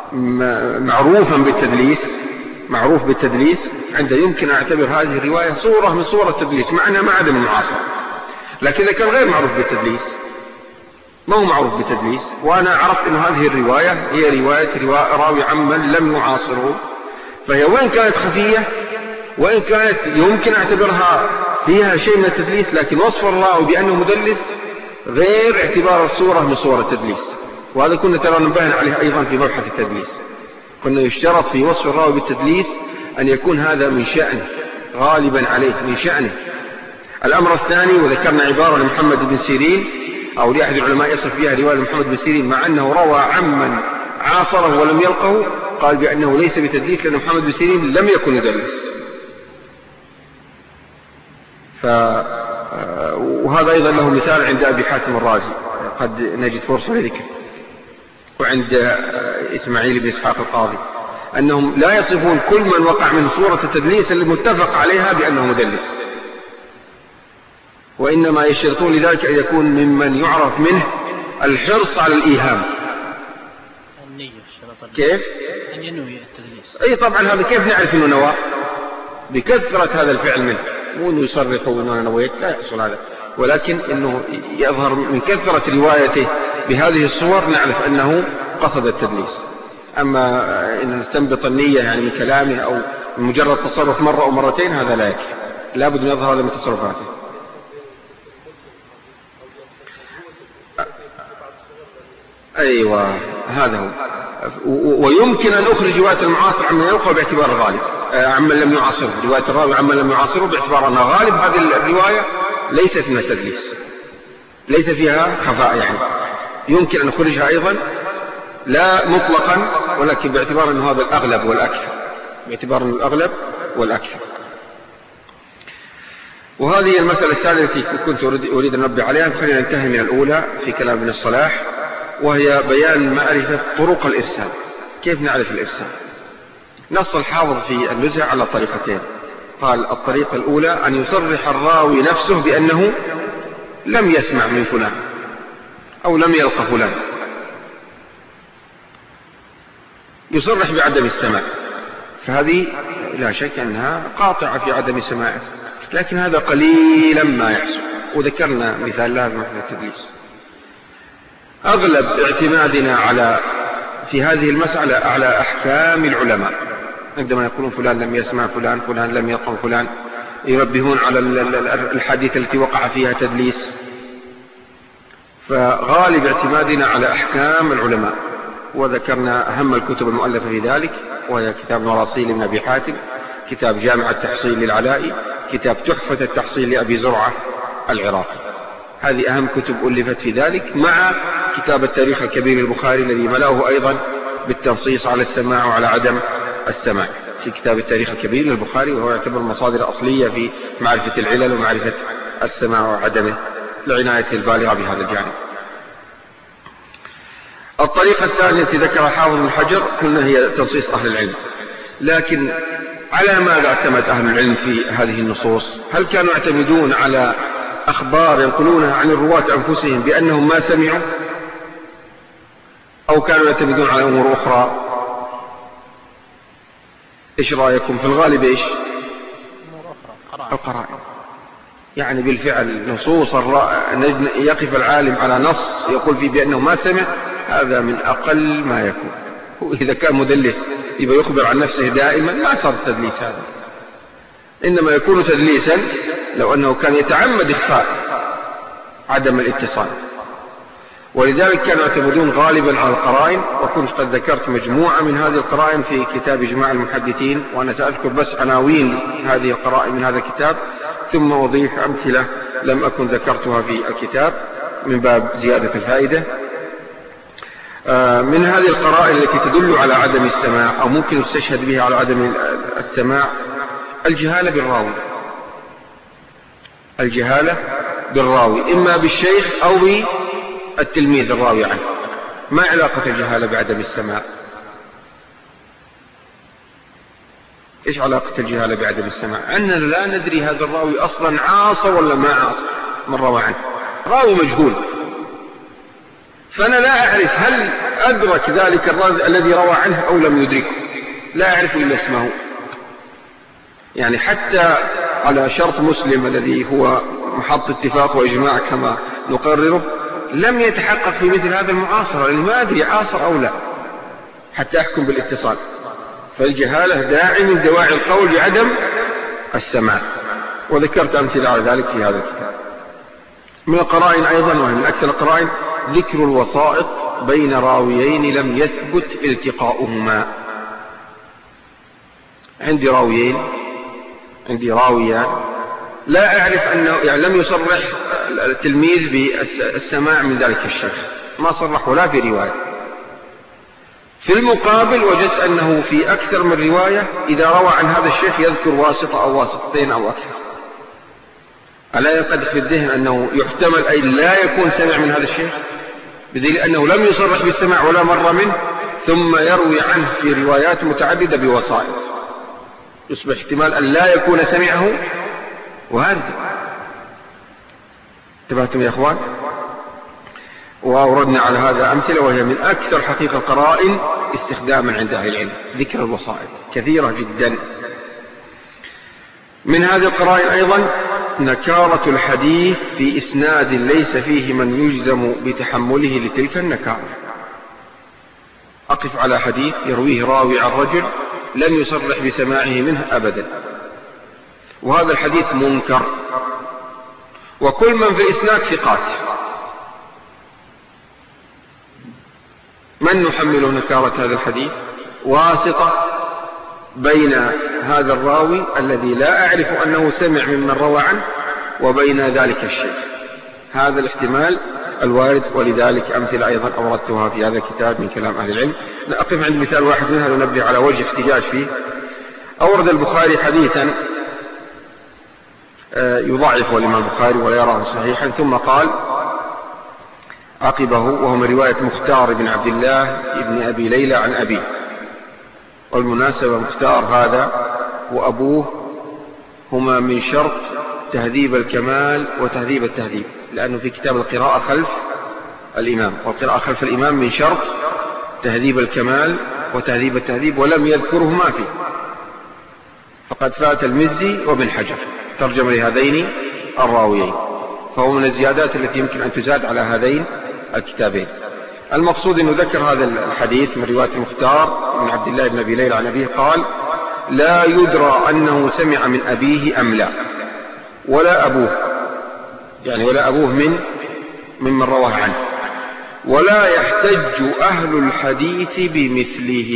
معروف بالتدليس، عنده يمكن أن أعتبر هذه الرواية صورة من صور التدليس مع أنها مع عدم المعاصرة. لكن إذا كان غير معروف بالتدليس، ما هو معروف بالتدليس، وأنا عرفت أن هذه الرواية هي رواية راوي عمن لم يعاصره، فهي وإن كانت خفية وإن كانت يمكن أعتبرها فيها شيء من التدليس، لكن وصف الراوي بأنه مدلس غير اعتبار الصورة من صور التدليس. وهذا كنا ترى نبهنا عليه أيضا في مبحث التدليس، كنا يشترط في وصف الراوي بالتدليس أن يكون هذا من شأنه، غالبا عليه من شأنه. الأمر الثاني، وذكرنا عبارة لمحمد بن سيرين أو لأحد العلماء يصف فيها رواية محمد بن سيرين مع أنه روى عمن عاصره ولم يلقه، قال بأنه ليس بتدليس لأن محمد بن سيرين لم يكن يدلس. وهذا أيضا له مثال عند أبي حاتم الرازي، قد نجد فرصة لذكر، وعند إسماعيل بن إسحاق القاضي، أنهم لا يصفون كل من وقع من صورة التدليس المتفق عليها بأنه مدلس، وإنما يشترطون لذلك أن يكون ممن يعرف منه الحرص على الإيهام. كيف؟ أن ينوي التدليس. أي طبعا هذا كيف نعرف أنه نوى؟ بكثرة هذا الفعل منه، مو أنه يصرح وأنه نويت، لا يحصل هذا، ولكن أنه يظهر من كثرة روايته بهذه الصور نعرف أنه قصد التدليس. أما إن نستنبط النية يعني من كلامه أو مجرد تصرف مرة أو مرتين هذا لا يكفي، لا بد أن يظهر هذا من تصرفاته. أيوة هذا هو. ويمكن أن أخرج رواية المعاصر عمن يلقى باعتبار الغالب، عمن لم يعاصره، رواية الراوي عمن لم يعاصره باعتبار أنها غالب هذه الرواية ليست من التدليس، ليس فيها خفاء، يعني يمكن أن أخرجها أيضا لا مطلقا، ولكن باعتبار أنه هذا الأغلب والأكثر، باعتبار أنه الأغلب والأكثر. وهذه المسألة الثانية التي كنت أريد أن أنبه عليها، خلينا ننتهي من الأولى في كلام ابن الصلاح، وهي بيان معرفة طرق الإرسال. كيف نعرف الإرسال؟ نص الحافظ في النزهة على طريقتين، قال الطريقة الأولى أن يصرح الراوي نفسه بأنه لم يسمع من فلان أو لم يلقى فلان، يصرح بعدم السماع، فهذه لا شك أنها قاطعة في عدم سماعه، لكن هذا قليلا ما يحصل، وذكرنا مثال لها في محل التدليس. أغلب اعتمادنا في هذه المسألة على أحكام العلماء، عندما يقولون فلان لم يسمع فلان، فلان لم يقم فلان، ينبهون على الحديث التي وقع فيها تدليس، فغالب اعتمادنا على أحكام العلماء. وذكرنا أهم الكتب المؤلفة في ذلك، وهي كتاب مراسيل لابن أبي حاتم، كتاب جامع التحصيل للعلائي، كتاب تحفة التحصيل لأبي زرعة العراقي. هذه أهم كتب ألفت في ذلك، مع كتاب التاريخ الكبير للبخاري الذي ملأه أيضا بالتنصيص على السماع وعلى عدم السماع في كتاب التاريخ الكبير للبخاري، وهو يعتبر مصادر أصلية في معرفة العلل ومعرفة السماع وعدمه، لعناية البالغة بهذا الجانب. الطريقة الثانية التي ذكرها حافظ بن حجر قلنا هي تنصيص أهل العلم، لكن على ماذا اعتمد أهل العلم في هذه النصوص؟ هل كانوا يعتمدون على أخبار ينقلونها عن الرواة أنفسهم بأنهم ما سمعوا، أو كانوا يعتمدون على أمور أخرى؟ إيش رأيكم؟ في الغالب إيش؟ القرائن. يعني بالفعل نصوص يقف العالم على نص يقول فيه بأنه ما سمع، هذا من أقل ما يكون. وإذا كان مدلس يبقى يخبر عن نفسه دائما، ما صار تدليس هذا، إنما يكون تدليسا لو أنه كان يتعمد إخفاء عدم الاتصال. ولذلك كانوا يعتمدون غالبا على القرائن، وكنت قد ذكرت مجموعة من هذه القرائن في كتاب إجماع المحدثين، وأنا سأذكر بس عناوين هذه القرائن من هذا الكتاب، ثم أضيف أمثلة لم أكن ذكرتها في الكتاب من باب زيادة الفائدة. من هذه القرائن التي تدل على عدم السماع أو ممكن يستشهد بها على عدم السماع الجهالة بالراوي. الجهالة بالراوي إما بالشيخ أو بالتلميذ الراوي عنه. ما علاقة الجهالة بعدم السماع؟ إيش علاقة الجهالة بعدم السماع؟ أننا لا ندري هذا الراوي أصلا عاصر ولا ما عاصر من روى عنه، راوي مجهول، فأنا لا أعرف هل أدرك ذلك الراوي الذي روى عنه أو لم يدركه، لا أعرف إلا اسمه. يعني حتى على شرط مسلم الذي هو محط اتفاق وإجماع كما نقرره، لم يتحقق في مثل هذا المعاصرة، لأنه ما أدري عاصر أو لا حتى أحكم بالاتصال. فالجهالة داعي من دواعي القول بعدم السماع، وذكرت أمثلة على ذلك في هذا الكتاب. من القرائن أيضا، وهي من أكثر القرائن، ذكر الوسائط بين راويين لم يثبت التقاؤهما. عندي راويان لا أعرف أنه يعني لم يصرح التلميذ بالسماع من ذلك الشيخ، ما صرح ولا في رواية. في المقابل وجدت أنه في أكثر من رواية إذا روى عن هذا الشيخ يذكر واسطة أو واسطتين أو أكثر. ألا ينقدح في الذهن أنه يحتمل أي لا يكون سمع من هذا الشيخ، بدليل أنه لم يصرح بالسماع ولا مرة منه، ثم يروي عنه في روايات متعددة بوسائط، يصبح احتمال أن لا يكون سمعه وارد. انتبهتم يا أخوان؟ وأوردنا على هذا أمثلة، وهي من أكثر حقيقة القرائن استخداما عند أهل العلم، ذكر الوسائط كثيرة جدا. من هذه القرائن أيضا نكارة الحديث في إسناد ليس فيه من يجزم بتحمله لتلك النكارة. أقف على حديث يرويه راوي عن رجل لم يصرح بسماعه منه أبدا، وهذا الحديث منكر، وكل من في الإسناد ثقات، من نحمله نكارة هذا الحديث؟ واسطة بين هذا الراوي الذي لا أعرف أنه سمع ممن روى عنه وبين ذلك الشيخ. هذا الاحتمال الوارد، ولذلك أمثلة أيضا أوردتها في هذا الكتاب من كلام أهل العلم. نقف عند مثال واحد منها لنبه على وجه احتجاج فيه. أورد البخاري حديثا يضعفه الإمام البخاري ولا يراه صحيحا، ثم قال عقبه، وهو من رواية مختار بن عبد الله بن أبي ليلى عن أبيه. والمناسبة مختار هذا وأبوه هما من شرط تهذيب الكمال وتهذيب التهذيب، لأنه في كتاب القراءة خلف الإمام، والقراءة خلف الإمام من شرط تهذيب الكمال وتهذيب التهذيب، ولم يذكرهما فيه، فقد فات المزي وابن حجر ترجم لهذين الراويين، فهو من الزيادات التي يمكن أن تزاد على هذين الكتابين. المقصود أنه ذكر هذا الحديث من رواية المختار بن عبد الله بن أبي ليلى عن أبيه قال: لا يدرى أنه سمع من أبيه أم لا، ولا أبوه، يعني ولا أبوه ممن رواه عنه، ولا يحتج أهل الحديث بمثله.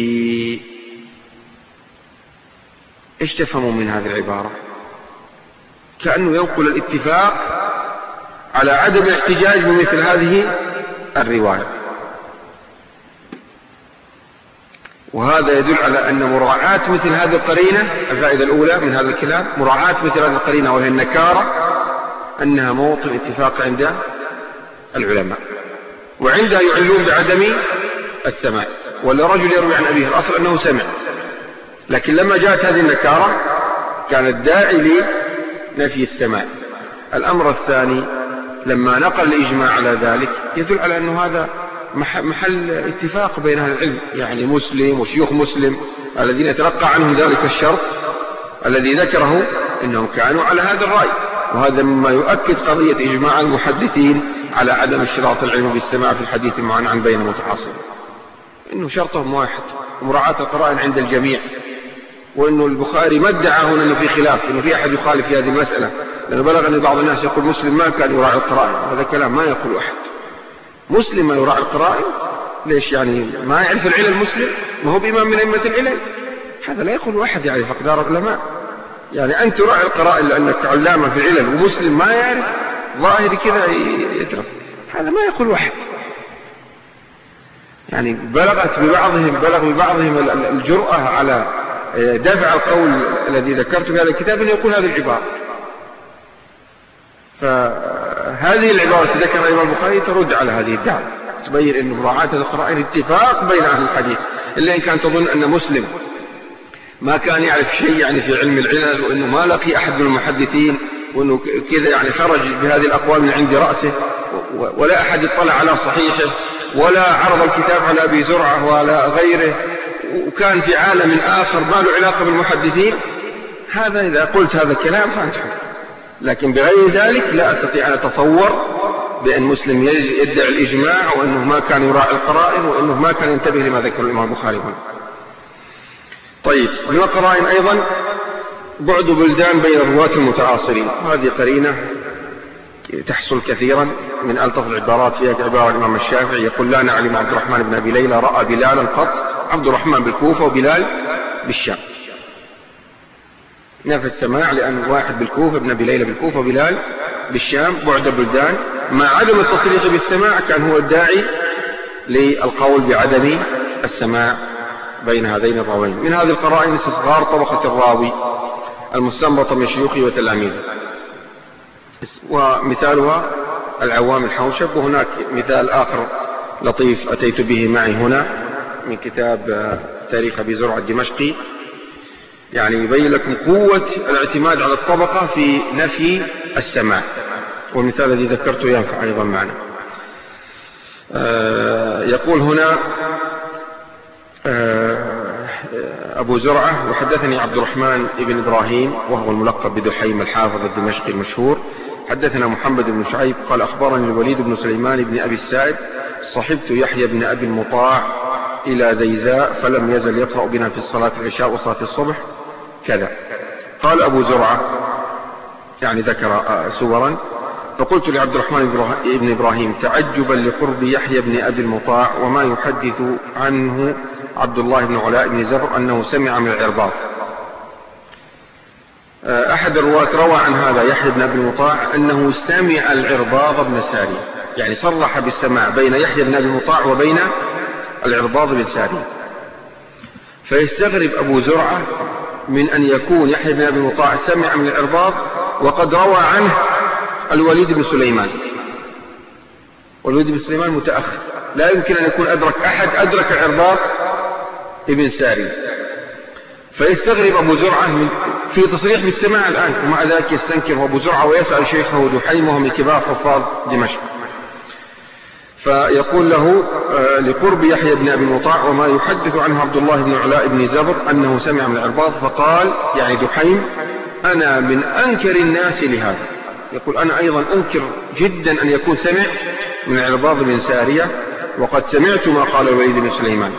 إيش تفهموا من هذه العبارة؟ كأنه ينقل الاتفاق على عدم الاحتجاج بمثل هذه الرواية، وهذا يدل على أن مراعاة مثل هذه القرينة، الفائدة الأولى من هذا الكلام مراعاة مثل هذه القرينة وهي النكارة، أنها موطن اتفاق عند العلماء، وعندها يعلون بعدم السماع. ولا رجل يروي عن أبيه الأصل أنه سمع، لكن لما جاءت هذه النكارة كان الداعي لنفي السماع. الأمر الثاني لما نقل الإجماع على ذلك يدل على أنه هذا محل اتفاق بين أهل العلم، يعني مسلم وشيوخ مسلم الذين يتلقى عنهم ذلك الشرط الذي ذكره إنهم كانوا على هذا الرأي، وهذا مما يؤكد قضية إجماع المحدثين على عدم اشتراط العلم بالسماع في الحديث المعنعن بين المتعاصرين، إنه شرطهم واحد، مراعاة القرائن عند الجميع، وإنه البخاري ما ادعى هنا أنه في خلاف، إنه في أحد يخالف في هذه المسألة، لأنه بلغ أن بعض الناس يقول مسلم ما كان يراعي القرائن، وهذا كلام ما يقول أحد. مسلم ما يراعي القرائن؟ ليش يعني ما يعرف العلل مسلم؟ ما هو بإمام من أئمة العلل؟ هذا لا يقول أحد يعرف أقدار العلماء. يعني أنت تراعي القرائن لأنك علامة في العلل، ومسلم ما يعرف ظاهر كذا يترك، هذا ما يقول أحد. يعني بلغ ببعضهم الجرأة على دفع القول الذي ذكرته في هذا الكتاب أن يقول هذه العبارة. فهذه العبارة التي ذكرها الإمام البخاري ترد على هذه الدعوة، تبين أن مراعاة القرائن اتفاق بين أهل الحديث، إلا إن كان تظن أن مسلم ما كان يعرف شيء يعني في علم العلل، وأنه ما لقي أحد من المحدثين، وأنه كذا يعني خرج بهذه الأقوال من عند رأسه، ولا أحد اطلع على صحيحه، ولا عرض الكتاب على أبي زرعة ولا غيره، وكان في عالم آخر ما له علاقة بالمحدثين. هذا إذا قلت هذا الكلام فأنت حر، لكن بغير ذلك لا أستطيع أن أتصور بأن مسلم يدعي الإجماع، وأنه ما كان يراعي القرائن، وأنه ما كان ينتبه لما ذكر الإمام البخاري هنا. طيب، من القرائن أيضا بعد بلدان بين الرواة المتعاصرين، هذه قرينة تحصل كثيرا من ألطف العبارات فيها عبارة الإمام الشافعي يقول: لا نعلم عبد الرحمن بن أبي ليلى رأى بلالا قط. عبد الرحمن بالكوفة وبلال بالشام، نفى السماع، لأن واحد بالكوفة ابن أبي ليلى بالكوفة وبلال بالشام، بعد بلدان. مع عدم التصريح بالسماع كان هو الداعي للقول بعدم السماع بين هذين الراوين. من هذه القرائن استصغار طبقة الراوي المستنبطة من شيوخه وتلاميذه، ومثالها العوام الحوشب. وهناك مثال آخر لطيف أتيت به معي هنا من كتاب تاريخ أبي زرعة الدمشقي، يعني يبين لكم قوة الاعتماد على الطبقة في نفي السماع، والمثال الذي ذكرته ينفع أيضا معنا. يقول هنا أبو زرعة: وحدثني عبد الرحمن بن إبراهيم وهو الملقب بدحيم الحافظ الدمشقي المشهور، حدثنا محمد بن شعيب قال: أخبرني الوليد بن سليمان بن أبي السائب: صحبت يحيى بن أبي المطاع إلى زيزاء فلم يزل يقرأ بنا في الصلاة العشاء وصلاة الصبح كذا. قال أبو زرعة، يعني ذكر سورا: فقلت لعبد الرحمن بن إبراهيم تعجبا لقرب يحيى بن أبي المطاع وما يحدث عنه عبد الله بن علاء بن زفر أنه سمع من العرباض. أحد الرواة روى عن هذا يحيى بن أبي المطاع أنه سمع العرباض بن سارية، يعني صرح بالسماع بين يحيى بن أبي المطاع وبين العرباض بن سارية. فيستغرب أبو زرعة من أن يكون يحيى بن أبي المطاع سمع من العرباض وقد روى عنه الوليد بن سليمان، والوليد بن سليمان متأخر، لا يمكن أن يكون أحد أدرك العرباض ابن ساري. فيستغرب أبو زرعة في تصريح بالسماع الآن، ومع ذلك يستنكر أبو زرعة ويسأل شيخه دحيم وهو من كبار حفاظ دمشق. فيقول له: لقرب يحيى بن أبي المطاع وما يحدث عنه عبد الله بن علاء بن زبر أنه سمع من العرباض. فقال يعني دحيم: أنا من أنكر الناس لهذا. يقول: أنا أيضا أنكر جدا أن يكون سمع من العرباض بن سارية، وقد سمعت ما قال الوليد بن سليمان.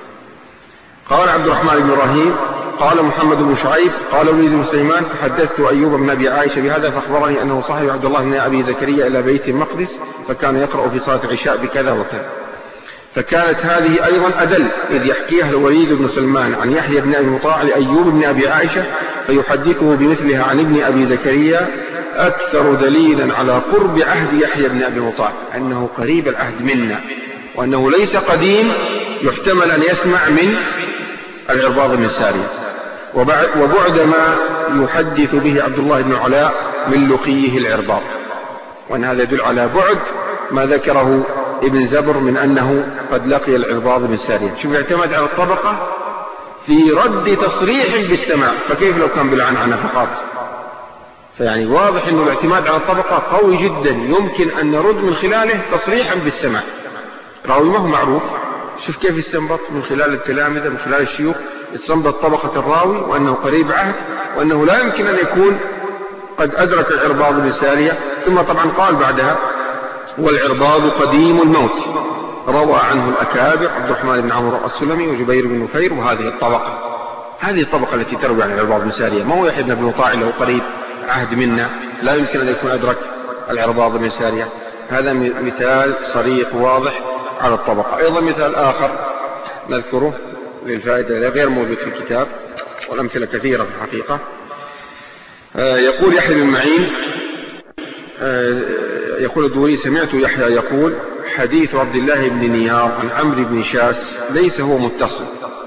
قال عبد الرحمن بن إبراهيم: قال محمد بن شعيب قال الوليد بن سليمان: فحدثت أيوب بن أبي عائشة بهذا فأخبرني أنه صحب عبد الله بن أبي زكريا إلى بيت المقدس فكان يقرأ في صلاة العشاء بكذا وكذا. فكانت هذه أيضا أدل، إذ يحكيها الوليد بن سلمان عن يحيى بن أبي مطاع لأيوب بن أبي عائشة فيحدثه بمثلها عن ابن أبي زكريا أكثر دليلا على قرب عهد يحيى بن أبي مطاع، أنه قريب العهد منا، وأنه ليس قديم يحتمل أن يسمع من العرباض بن سارية، وبعد ما يحدث به عبد الله بن علاء من لقيه العرباض، وأن هذا يدل على بعد ما ذكره ابن زبر من أنه قد لقي العرباض بن سارية. شوف، يعتمد على الطبقة في رد تصريح بالسماع، فكيف لو كان بالعنعنة فقط؟ فيعني واضح أنه الاعتماد على الطبقة قوي جدا، يمكن أن نرد من خلاله تصريحا بالسماع. راوي ما هو معروف، شوف كيف يستنبط من خلال التلامذة، من خلال الشيوخ، يستنبط طبقة الراوي وأنه قريب عهد، وأنه لا يمكن أن يكون قد أدرك العرباض بن سارية. ثم طبعا قال بعدها: والعرباض قديم الموت، روى عنه الأكابر عبد الرحمن بن عمرو السلمي وجبير بن نفير. وهذه الطبقة، هذه الطبقة التي تروي عن العرباض بن سارية، ما هو يحيى بن أبي مطاع له قريب عهد منا، لا يمكن أن يكون أدرك العرباض بن سارية. هذا مثال صريح واضح على الطبقة. أيضا مثال آخر نذكره للفائدة غير موجود في الكتاب، والأمثلة كثيرة في الحقيقة. يقول يحيى بن معين، يقول الدوري: سمعت يحيى يقول: حديث عبد الله بن نيار عن عمرو بن شاس ليس هو متصل.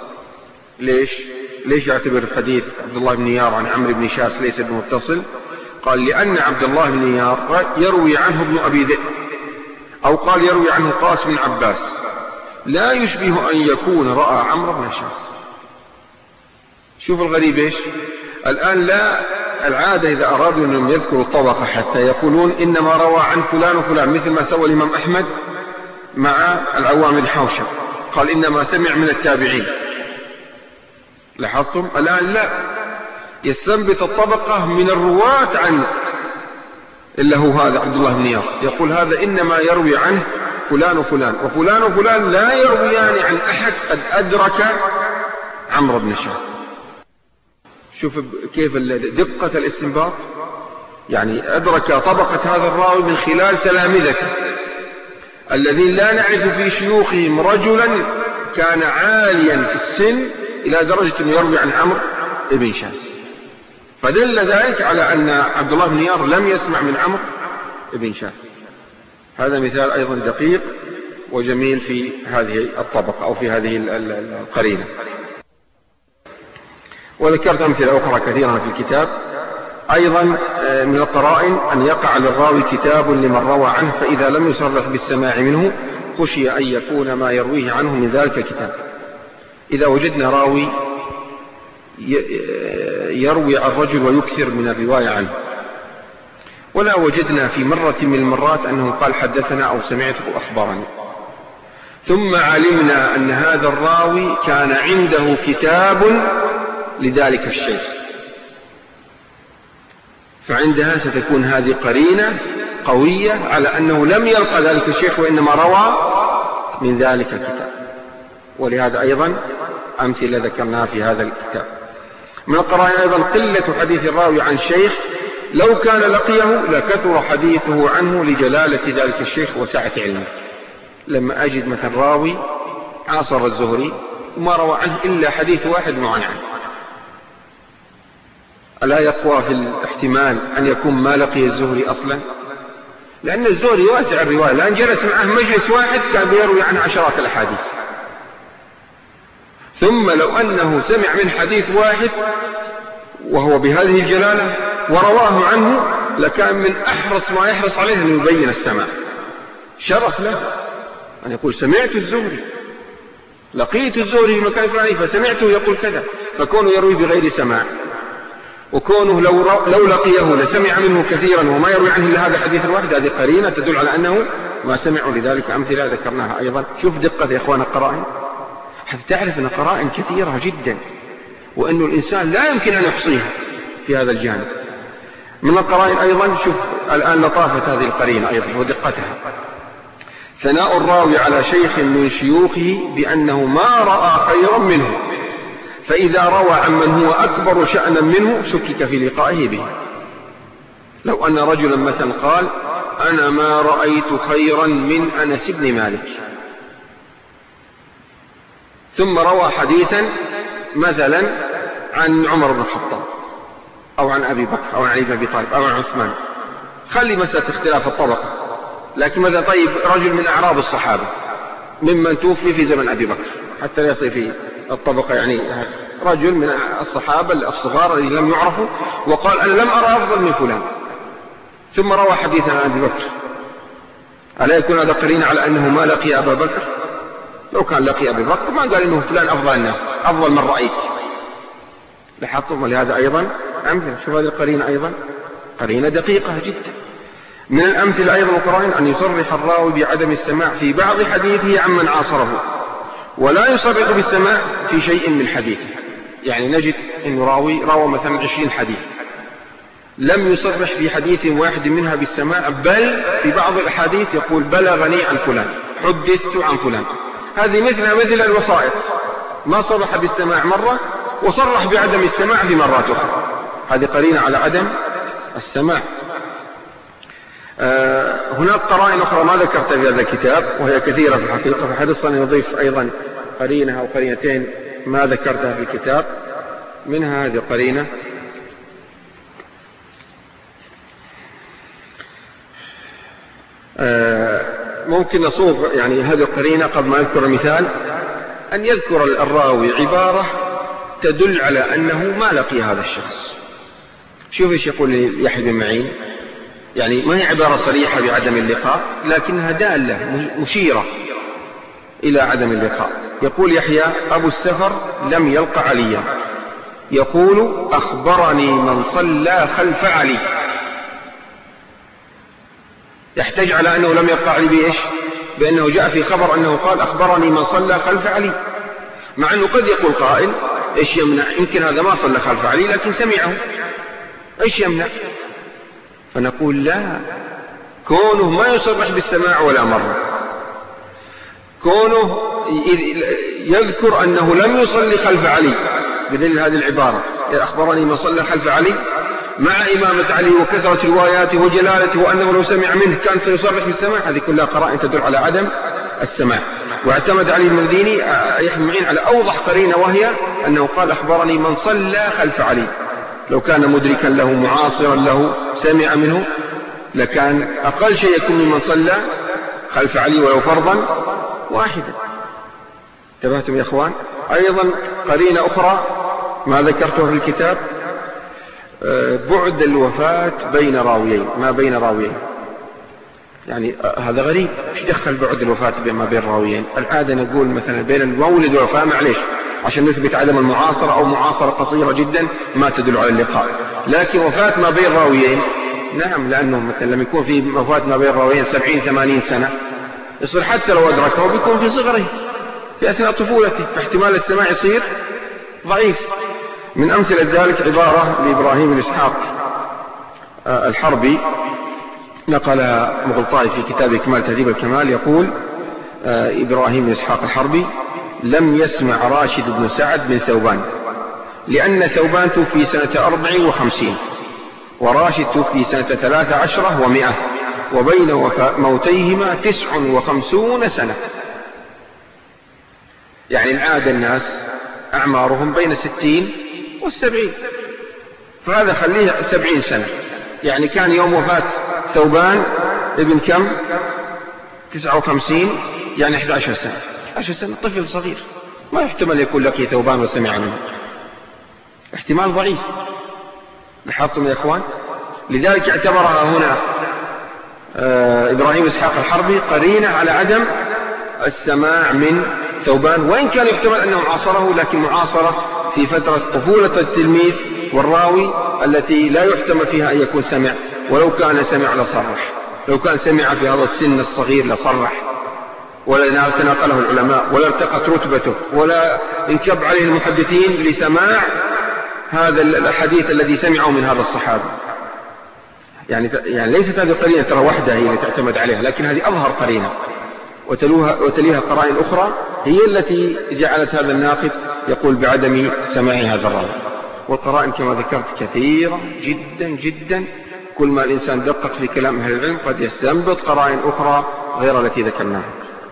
ليش يعتبر حديث عبد الله بن نيار عن عمرو بن شاس ليس بمتصل؟ قال لأن عبد الله بن نيار يروي عنه ابن أبي ذئب، أو قال يروي عنه قاسم بن عباس، لا يشبه أن يكون رأى عمرو بن شاس. شوف الغريب إيش؟ الآن لا العادة إذا أرادوا أنهم يذكروا الطبقة حتى يقولون إنما روى عن فلان وفلان، مثل ما سوى الإمام أحمد مع العوام الحوشب، قال إنما سمع من التابعين. لاحظتم؟ الآن لا، يستنبط الطبقة من الرواة عنه، إلا هو هذا عبد الله بن نيار يقول هذا إنما يروي عنه فلان وفلان، وفلان وفلان لا يرويان عن أحد قد أدرك عمرو بن شاس. شوف كيف دقة الاستنباط، يعني أدرك طبقة هذا الراوي من خلال تلامذته الذين لا نعرف في شيوخهم رجلا كان عاليا في السن إلى درجة أن يروي عن عمرو بن شاس، فدل ذلك على أن عبد الله بن نيار لم يسمع من عمرو بن شاس. هذا مثال أيضا دقيق وجميل في هذه الطبقة أو في هذه القرينة. وذكرت أمثلة أخرى كثيرة في الكتاب. أيضا من القرائن أن يقع للراوي كتاب لمن روى عنه، فإذا لم يصرح بالسماع منه خشي أن يكون ما يرويه عنه من ذلك الكتاب. إذا وجدنا راوي يروي عن رجل ويكثر من الرواية عنه، ولا وجدنا في مرة من المرات أنه قال حدثنا أو سمعته أخبرني، ثم علمنا أن هذا الراوي كان عنده كتاب لذلك الشيخ، فعندها ستكون هذه قرينة قوية على أنه لم يلقى ذلك الشيخ وإنما روى من ذلك الكتاب. ولهذا أيضا أمثلة ذكرناها في هذا الكتاب. من القرائن أيضا قلة حديث الراوي عن شيخ، لو كان لقيه لكثر حديثه عنه لجلالة ذلك الشيخ وسعة علمه. لما أجد مثلا راوي عاصر الزهري وما روى عنه إلا حديث واحد معين عنه، ألا يقوى في الاحتمال أن يكون ما لقي الزهري أصلا؟ لأن الزهري واسع الرواية، لأن جلس معه مجلس واحد كان بيروي عنه عشرات الأحاديث، ثم لو أنه سمع من حديث واحد وهو بهذه الجلالة ورواه عنه لكان من أحرص ما يحرص عليه أن يبين السماع. شرف له أن يقول سمعت الزهري، لقيت الزهري في مكان فلاني فسمعته يقول كذا، فكونه يروي بغير سماع، وكونه لو لقيه لسمع منه كثيرا وما يروي عنه إلا هذا الحديث الواحد، هذه قرينة تدل على أنه ما سمعوا. لذلك أمثلة ذكرناها أيضا. شوف دقة يا إخوان القرائن، حتى تعرف أن قرائن كثيرة جدا وأن الإنسان لا يمكن أن يحصيها في هذا الجانب. من القرائن أيضا شوف الآن لطافة هذه القرينة أيضا ودقتها، ثناء الراوي على شيخ من شيوخه بأنه ما رأى خيرا منه، فإذا روى عن من هو أكبر شأنا منه شكك في لقائه به. لو أن رجلا مثلا قال أنا ما رأيت خيرا من أنس بن مالك، ثم روى حديثا مثلا عن عمر بن الخطاب أو عن أبي بكر أو عن علي بن أبي طالب أو عن عثمان، خلي مسألة اختلاف الطبقة، لكن ماذا طيب رجل من أعراب الصحابة ممن توفي في زمن أبي بكر حتى لا يصير في الطبقة، يعني رجل من الصحابة الصغار الذين لم يعرفوا وقال أنا لم أرى أفضل من فلان، ثم روى حديثا عن أبي بكر، ألا يكون هذا قرين على أنه ما لقي أبا بكر؟ لو كان لقي أبي بكر ما قال إنه فلان أفضل الناس أفضل من رأيت. لاحظتم؟ ولهذا أيضا أمثل. شوف هذه القرينة أيضا قرينة دقيقة جدا. من الأمثلة أيضا القرائن أن يصرح الراوي بعدم السماع في بعض حديثه عمن عاصره، ولا يصرح بالسماع في شيء من حديثه. يعني نجد أن راوي روى مثلا 20 حديث لم يصرح في حديث واحد منها بالسماع، بل في بعض الأحاديث يقول بلغني عن فلان، حدثت عن فلان. هذه مثل الوسائط، ما صرح بالسماع مرة وصرح بعدم السماع في مرات أخرى، هذه قرينة على عدم السماع. هناك قرائن أخرى ما ذكرت في هذا الكتاب وهي كثيرة في الحقيقة، فحرص أن يضيف أيضا قرينة أو قرينتين ما ذكرتها في الكتاب. منها هذه القرينة ممكن نصوغ يعني هذه القرينة قبل ما يذكر المثال، أن يذكر الراوي عبارة تدل على أنه ما لقي هذا الشخص. شوف ايش يقول يحيى بن معين، يعني ما هي عبارة صريحة بعدم اللقاء، لكنها دالة مشيرة إلى عدم اللقاء. يقول يحيى: أبو السفر لم يلق عليا، يقول: أخبرني من صلى خلف علي. يحتج على أنه لم يلق علي بإيش؟ بأنه جاء في خبر أنه قال: أخبرني من صلى خلف علي، مع أنه قد يقول قائل: إيش يمنع؟ يمكن هذا ما صلى خلف علي لكن سمعه، إيش يمنع؟ فنقول: لا، كونه ما يصرح بالسماع ولا مرة، كونه يذكر أنه لم يصلي خلف علي بدليل هذه العبارة: أخبرني من صلى خلف علي، مع إمامة علي وكثرة رواياته وجلالته وأنه لو سمع منه كان سيصرح بالسماع، هذه كلها قرائن تدل على عدم السماع. واعتمد علي المديني يحيى معين على أوضح قرينة، وهي أنه قال: أخبرني من صلى خلف علي. لو كان مدركا له معاصرا له سمع منه لكان أقل شيء يكون ممن صلى خلف علي ولو فرضا واحدا. انتبهتم يا أخوان؟ أيضا قرينة أخرى ما ذكرته في الكتاب: بعد الوفاة بين راويين، ما بين راويين. يعني هذا غريب، ايش دخل بعد الوفاة ما بين راويين؟ العادة نقول مثلا بين المولد والوفاة، معليش عشان نثبت عدم المعاصرة أو معاصرة قصيرة جدا ما تدل على اللقاء. لكن وفاة ما بين راويين، نعم، لأنه مثلا لم يكون في وفاة ما بين راويين 70-80 سنة، يصير حتى لو أدركه بيكون في صغره في أثناء طفولته، فاحتمال السماع يصير ضعيف. من أمثلة ذلك عبارة لإبراهيم بن إسحاق الحربي نقلها مغلطائي في كتاب إكمال تهذيب الكمال، يقول إبراهيم بن إسحاق الحربي: لم يسمع راشد بن سعد من ثوبان، لأن ثوبان توفي سنة 54 وراشد توفي سنة 13 و100، وبين موتيهما 59 سنة. يعني العادة الناس أعمارهم بين 60 و70، فهذا خليه 70 سنة. يعني كان يوم وفاة ثوبان ابن كم؟ 59، يعني 11 سنة. 11 سنة طفل صغير، ما يحتمل يكون لقي ثوبان وسمع منه، احتمال ضعيف. لاحظتم يا اخوان؟ لذلك اعتبرها هنا إبراهيم إسحاق الحربي قرينة على عدم السماع من ثوبان، وإن كان يحتمل أنه عاصره، لكن معاصرة في فترة طفولة التلميذ والراوي التي لا يحتمل فيها أن يكون سمع، ولو كان سمع لصرح، لو كان سمع في هذا السن الصغير لصرح، ولا تناقله العلماء، ولا ارتقت رتبته، ولا انكب عليه المحدثين لسماع هذا الحديث الذي سمعه من هذا الصحابي. يعني ليست هذه قرينة ترى وحدها هي التي تعتمد عليها، لكن هذه أظهر قرينة، وتليها قرائن أخرى هي التي جعلت هذا الناقد يقول بعدم سماع هذا الراوي. والقرائن كما ذكرت كثيرة جدا جدا، كل ما الإنسان دقق في كلام أهل العلم قد يستنبط قرائن أخرى غير التي ذكرناها.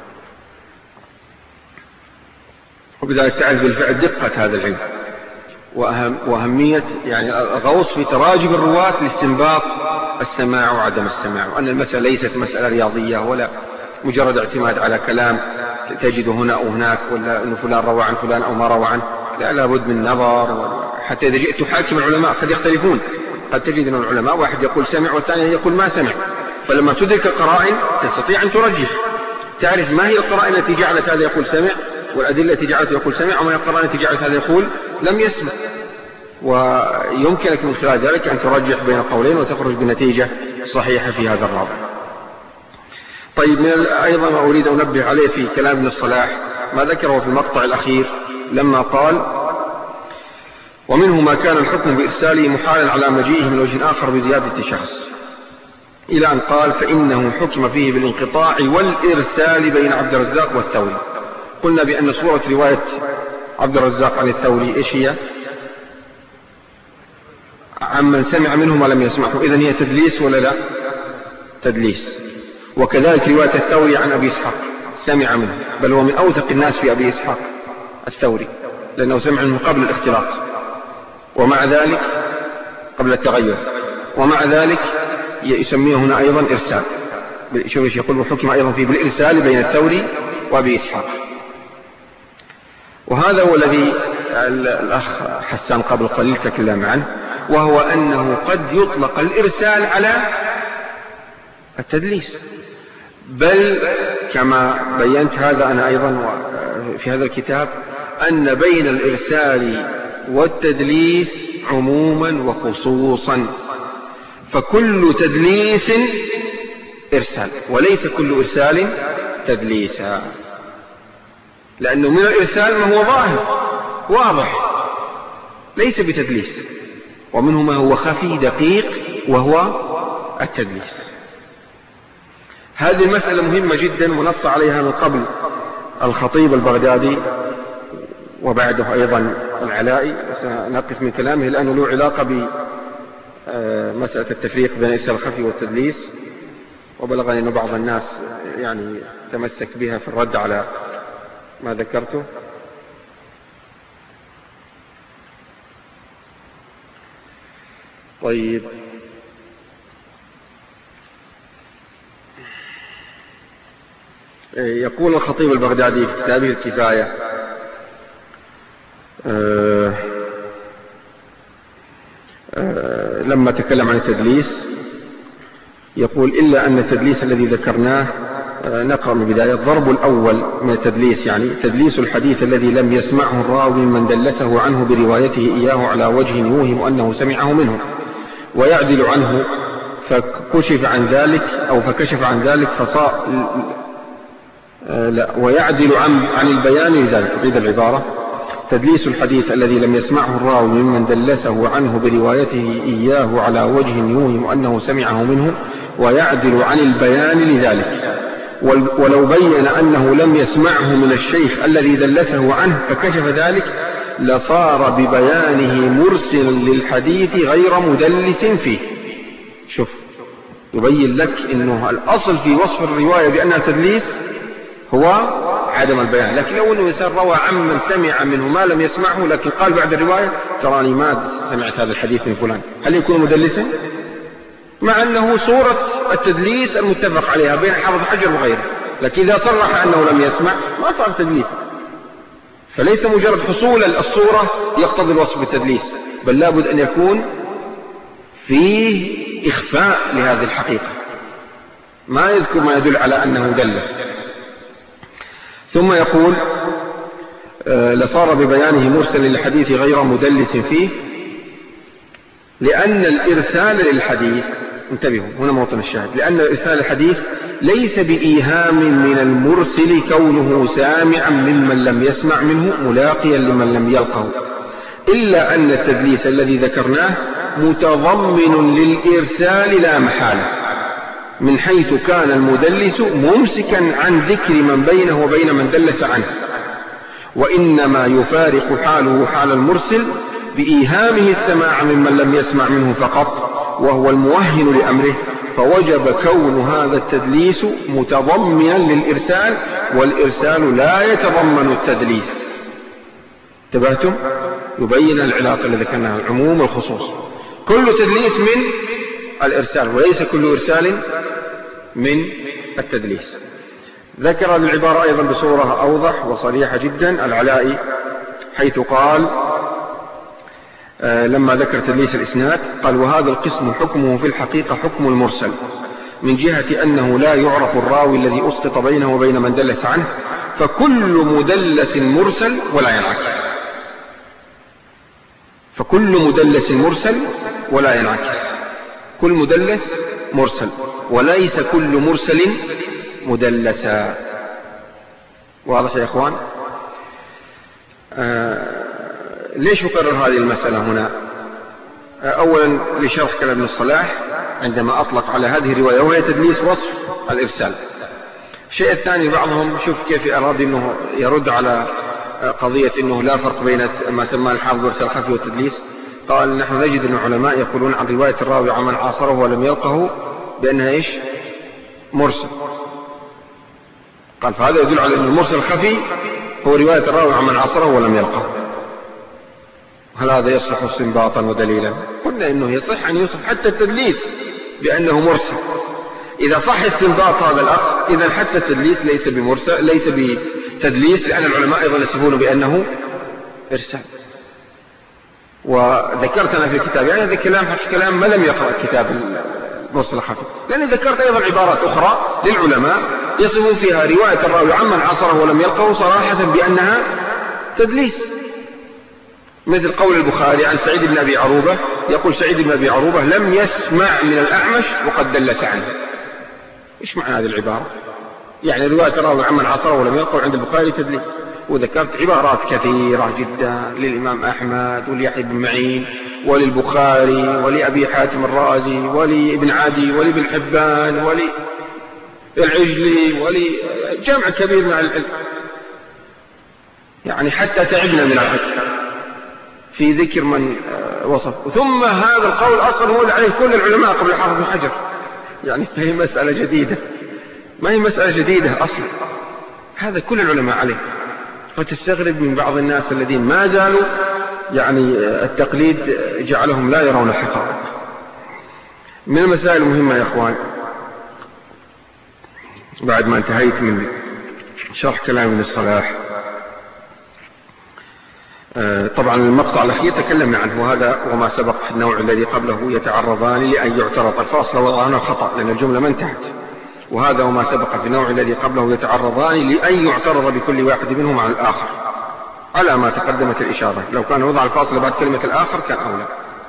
وبذلك تعرف بالفعل دقة هذا العلم وأهمية يعني الغوص في تراجم الرواة لاستنباط السماع وعدم السماع، وأن المسألة ليست مسألة رياضية ولا مجرد اعتماد على كلام تجده هنا أو هناك، ولا أنه فلان روى عن فلان أو ما روى عنه. لا، لابد من نظر، حتى إذا جئت تحاكم العلماء قد يختلفون، قد تجد أن العلماء واحد يقول سمع والثاني يقول ما سمع، فلما تدرك القرائن تستطيع أن ترجح، تعرف ما هي القرائن التي جعلت هذا يقول سمع، والأدلة التي جعلت يقول سمع، وما هي القرائن التي جعلت هذا يقول لم يسمع. ويمكنك من خلال ذلك أن ترجح بين القولين وتخرج بنتيجة صحيحة في هذا الرابع. طيب، أيضا ما أريد أن أنبه عليه في كلام ابن الصلاح ما ذكره في المقطع الأخير لما قال: ومنه ما كان الحكم بإرساله محالا على مجيئه من وجه آخر بزيادة شخص، إلى أن قال: فإنه حكم فيه بالانقطاع والإرسال بين عبد الرزاق والثوري. قلنا بأن صورة رواية عبد الرزاق عن الثوري إيش هي؟ عمن سمع منه ما لم يسمعه، إذن هي تدليس ولا لا؟ تدليس. وكذلك رواية الثوري عن أبي إسحاق سمع منه، بل هو من أوثق الناس في أبي إسحاق الثوري، لأنه سمع منه قبل الاختلاط، ومع ذلك قبل التغير، ومع ذلك يسميه هنا أيضا إرسال. شوف يقول وحكم أيضا فيه بالإرسال بين الثوري وأبي إسحاق. وهذا هو الذي الأخ حسان قبل قليل تكلم عنه، وهو أنه قد يطلق الإرسال على التدليس، بل كما بينت هذا أنا أيضا في هذا الكتاب أن بين الإرسال والتدليس عموما وخصوصا، فكل تدليس إرسال وليس كل إرسال تدليسا، لأنه من الإرسال ما هو ظاهر واضح ليس بتدليس، ومنه ما هو خفي دقيق وهو التدليس. هذه المسألة مهمة جدا ونص عليها من قبل الخطيب البغدادي وبعده أيضا العلائي، سنقف من كلامه لأنه له علاقة بمسألة التفريق بين الإرسال الخفي والتدليس، وبلغني أن بعض الناس يعني تمسك بها في الرد على ما ذكرته. طيب، يقول الخطيب البغدادي في كتابه الكفاية لما تكلم عن التدليس يقول إلا أن التدليس الذي ذكرناه، نقرأ من بداية: الضرب الأول من التدليس يعني تدليس الحديث الذي لم يسمعه الراوي من دلسه عنه بروايته إياه على وجه يوهم أنه سمعه منه ويعدل عنه فكشف عن ذلك أو فكشف عن ذلك ويعدل عن البيان لذلك. عيد العبارة: تدليس الحديث الذي لم يسمعه الراوي ممن دلسه عنه بروايته إياه على وجه يوهم أنه سمعه منه ويعدل عن البيان لذلك، ولو بين أنه لم يسمعه من الشيخ الذي دلسه عنه فكشف ذلك لصار ببيانه مرسلا للحديث غير مدلس فيه. شوف، يبين لك أنه الأصل في وصف الرواية بأنها تدليس هو عدم البيان، لكن لو أنه إنسان روى عمن سمع منه ما لم يسمعه لكن قال بعد الرواية تراني ما سمعت هذا الحديث من فلان، هل يكون مدلسا؟ مع أنه صورة التدليس المتفق عليها بين حافظ حجر وغيره، لكن إذا صرح أنه لم يسمع ما صار تدليسا. فليس مجرد حصول الصورة يقتضي الوصف بالتدليس، بل لابد أن يكون فيه إخفاء لهذه الحقيقة، ما يذكر ما يدل على أنه دلس. ثم يقول: لصار ببيانه مرسل للحديث غير مدلس فيه، لأن الإرسال للحديث، انتبهوا هنا موطن الشاهد، لأن الإرسال الحديث ليس بإيهام من المرسل كونه سامعا ممن لم يسمع منه ملاقيا لمن لم يلقه، إلا أن التدليس الذي ذكرناه متضمن للإرسال لا محالة، من حيث كان المدلس ممسكا عن ذكر من بينه وبين من دلس عنه، وإنما يفارق حاله حال المرسل بإيهامه السماع ممن لم يسمع منه فقط، وهو الموهن لأمره، فوجب كون هذا التدليس متضمنا للإرسال، والإرسال لا يتضمن التدليس. انتبهتم؟ يبين العلاقة التي ذكرناها، العموم والخصوص. كل تدليس من الإرسال وليس كل إرسال من التدليس. ذكر العبارة أيضا بصورة أوضح وصريحة جدا العلائي، حيث قال لما ذكر تدليس الإسناد قال: وهذا القسم حكمه في الحقيقة حكم المرسل، من جهة أنه لا يعرف الراوي الذي أسقط بينه وبين من دلس عنه، فكل مدلس مرسل ولا ينعكس. فكل مدلس مرسل ولا ينعكس، كل مدلس مرسل وليس كل مرسل مدلسا. واضح يا إخوان؟ ليش أقرر هذه المسألة هنا؟ أولا لشرح كلام ابن الصلاح عندما أطلق على هذه الرواية وهي تدليس وصف الإرسال. الشيء الثاني، بعضهم شوف كيف أراد أنه يرد على قضية أنه لا فرق بين ما سماه الحافظ الإرسال الخفي والتدليس. قال: نحن نجد أن العلماء يقولون عن رواية الراوي عمن عاصره ولم يلقه بأنها إيش؟ مرسل. قال: فهذا يدل على أن المرسل الخفي هو رواية الراوي عمن عاصره ولم يلقه. هل هذا يصلح استنباطا ودليلا؟ قلنا إنه يصح أن يوصف حتى التدليس بأنه مرسل، إذا صح استنباط هذا الأخ إذا حتى التدليس ليس بمرسل، ليس بتدليس، لأن العلماء أيضا يصفون بأنه إرسال. وذكرت أنا في الكتاب يعني هذا كلام ما لم يقرأ كتاب المرسل الخفي، لأني ذكرت أيضا عبارات أخرى للعلماء يصفون فيها رواية الراوي عمن عصره ولم يلقه صراحة بأنها تدليس، مثل قول البخاري عن سعيد بن أبي عروبة، يقول سعيد بن أبي عروبة لم يسمع من الأعمش وقد دلس عنه. إيش معنى هذه العبارة؟ يعني رواية الراوي عمن عصره ولم يلقه عند البخاري تدليس. وذكرت عبارات كثيرة جدا للإمام أحمد وليحيى بن معين وللبخاري ولأبي حاتم الرازي ولابن عدي ولابن حبان وللعجلي ولجمع كبير من العلم، يعني حتى تعبنا من العد في ذكر من وصف. ثم هذا القول أصلا هو عليه كل العلماء قبل الحافظ بن حجر، يعني ما هي مسألة جديدة، ما هي مسألة جديدة أصلا، هذا كل العلماء عليه. فتستغرب من بعض الناس الذين ما زالوا يعني التقليد جعلهم لا يرون الحقائق. من المسائل المهمة يا أخوان بعد ما انتهيت من شرح كلام ابن الصلاح، طبعا المقطع الأخير تكلمنا عنه، وهذا وما سبق في النوع الذي قبله يتعرضان لأن يعترض. الفاصل وضعنا خطأ لأن الجملة ما انتهت. وهذا وما سبق في النوع الذي قبله يتعرضان لأن يعترض بكل واحد منهم عن الآخر على ما تقدمت الإشارة. لو كان وضع الفاصل بعد كلمة الآخر كان أولى.